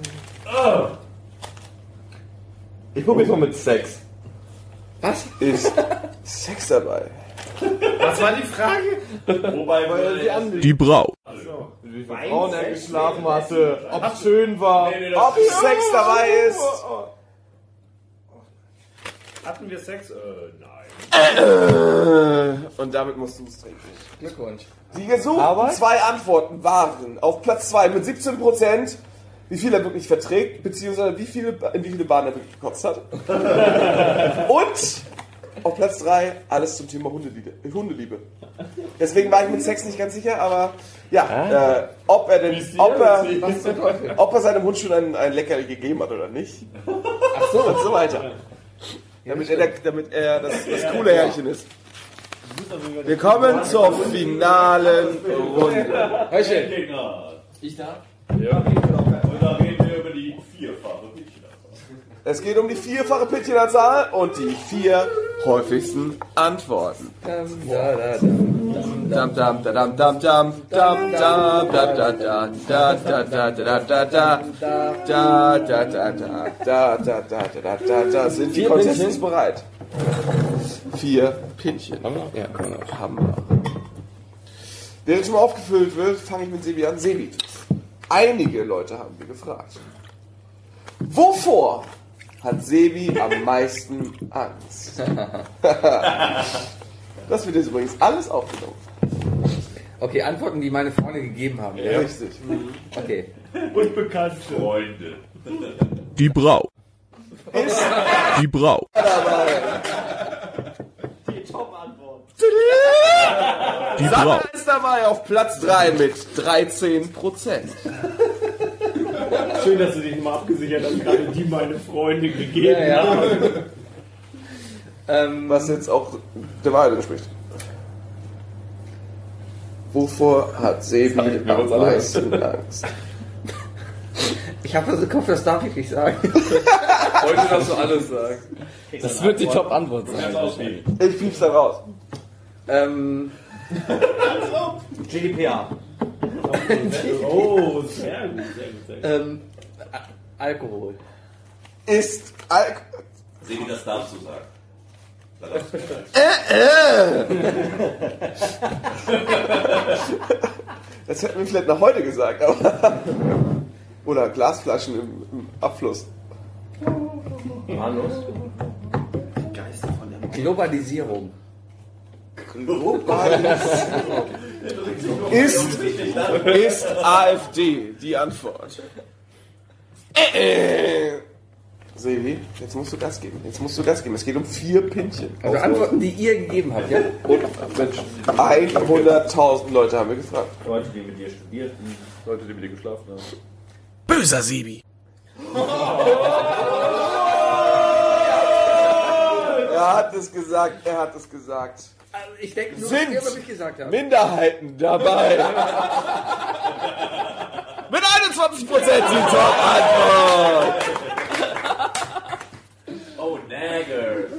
Ich probiere mal mit Sex. Was? Ist Sex dabei? Was war die Frage? Wobei Die, die Braut. Also, mit wie vielen Frauen er geschlafen hatte, ob es schön war, ob Sex dabei ist. Hatten wir Sex? Äh, nein. Und damit musst du es trinken. Glückwunsch. Die gesuchten Arbeit? zwei Antworten waren auf Platz zwei mit siebzehn Prozent, wie viel er wirklich verträgt, beziehungsweise wie viele, in wie viele Bahnen er wirklich gekotzt hat. Und auf Platz drei alles zum Thema Hundeliebe. Hundeliebe. Deswegen war ich mit Sex nicht ganz sicher, aber ja, äh, ob er denn, ob er, ob er seinem Hund schon ein, ein Leckerli gegeben hat oder nicht. Ach so, und so weiter. Damit er, der, damit er das, das coole Herrchen ist. Wir kommen zur finalen Runde. Hörchen. Ich darf? Ja. Und da reden wir über die vierfache Pittchenanzahl. Es geht um die vierfache Pittchenanzahl und die vier häufigsten Antworten. Dam dam da dam dam dam dam dam da da da da da da da da da da da da da da da da da da da. Sind die Contestants bereit? Vier Pittchen. Ja, kann man auch. Haben wir. Während schon mal aufgefüllt wird, fange ich mit Sebi an. Sebi, einige Leute haben wir gefragt. Wovor hat Sebi am meisten Angst? Das wird jetzt übrigens alles aufgenommen. Okay, Antworten, die meine Freunde gegeben haben. Ja. Richtig. Okay. Und bekannte Freunde. Die Braut. Ist Die Braut. Die Top-Antwort. Die Sandra Braut. ist dabei auf Platz drei mit dreizehn Prozent. Schön, dass du dich nochmal abgesichert hast, gerade die meine Freunde gegeben Ja, ja. haben. Ähm, Was jetzt auch der Wahrheit entspricht. Wovor hat Sebi am meisten Angst? ich habe also gehofft, das darf ich nicht sagen. Heute darfst du alles sagen. Das wird die Top-Antwort sein. Ich piep's da raus. ähm, G D P R. Oh, sehr gut, sehr gut, sehr gut. ähm, A- Alkohol. Ist Al Sebi, das darfst du sagen. Da darfst du sagen. äh, äh. Das hätten wir vielleicht noch heute gesagt, aber. Oder Glasflaschen im, im Abfluss. Mahnlos. Geister von der Globalisierung. Globalisierung. Ist, ist A f D die Antwort? Äh, äh. Sebi, jetzt musst du Gas geben. Jetzt musst du Gas geben. Es geht um vier Pinchen. Also Antworten, die ihr gegeben habt, ja? Und Mensch, hunderttausend Leute haben wir gefragt. Leute, die mit dir studierten. Leute, die mit dir geschlafen haben. Böser Sebi. Er hat es gesagt, er hat es gesagt. Also ich denke nur, Sind was ich gesagt habe. Minderheiten dabei. Mit einundzwanzig Prozent die Top-Antwort. Oh, Nagger.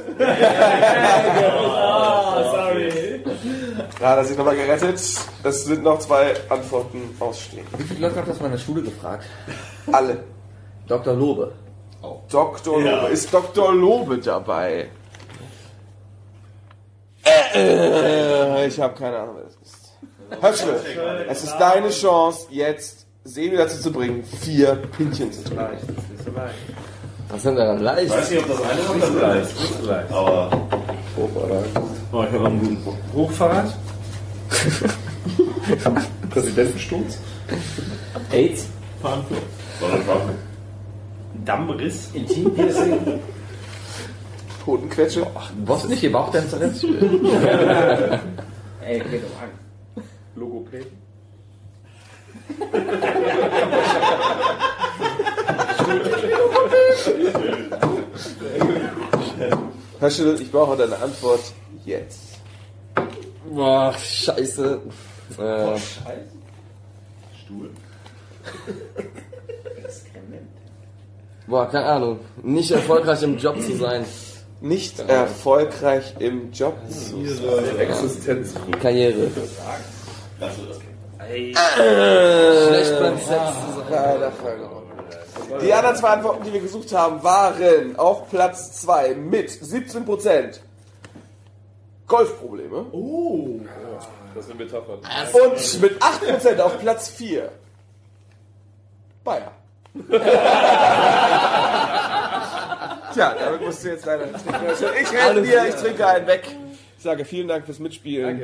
Oh, sorry. Ja, das ist nochmal gerettet. Es sind noch zwei Antworten ausstehen. Wie viele Leute habt ihr aus meiner Schule gefragt? Alle. Doktor Lobe. Oh. Doktor Lobe. Ist Doktor Lobe dabei? Äh, ich habe keine Ahnung, wer das ist. Höschle, es ist deine Chance, jetzt Sebi dazu zu bringen, vier Pinchen zu trinken. Was sind daran leicht? Ich weiß nicht, ob das eine oder das andere ist. Nicht so leicht. Aber. Hochfahrrad. Oh, ich habe einen guten Hochfahrrad. Präsidentensturz. AIDS. Fahnenflug. Dammriss. Intimpiercing. Hodenquetsche. Was nicht, ihr braucht dann zuerst. Ey, geht doch an. Logopäden. Höschel, ich brauche deine Antwort jetzt. Boah, scheiße. Äh, Boah, scheiße. Stuhl. boah, keine Ahnung. Nicht erfolgreich im Job zu sein. Nicht erfolgreich im Job zu sein. Existenz. Karriere. Äh, Schlecht beim Sex zu sein. Leider verloren. Die anderen zwei Antworten, die wir gesucht haben, waren auf Platz zwei mit siebzehn Prozent Golfprobleme. Oh, das ist eine Metapher. Und mit acht Prozent auf Platz vier Bayer. Tja, damit musst du jetzt leider nicht trinken. Ich rede dir, ich trinke einen weg. Ich sage vielen Dank fürs Mitspielen.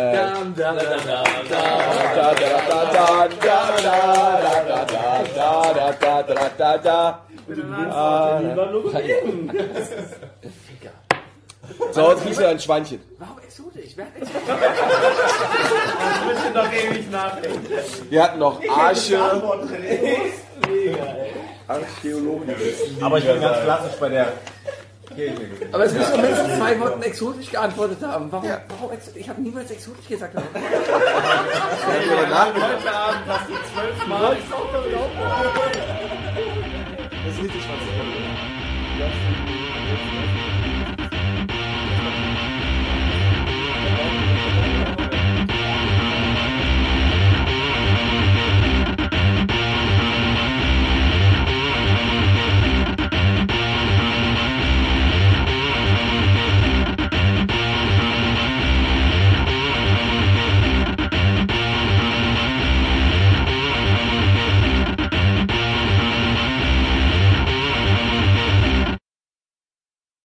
So, jetzt kriegst du ein Schweinchen. Warum exotisch? Wer hat Ich müsste noch ewig nachdenken. Wir hatten noch Arsche. Archäologen. Aber ich bin ganz klassisch bei der Kirche gewesen. Aber es müssen doch mindestens zwei Worten exotisch geantwortet haben. Warum? Ja. Warum exotisch? Ich habe niemals exotisch gesagt. Heute Abend hast du zwölf Mal. Das ist richtig, was ich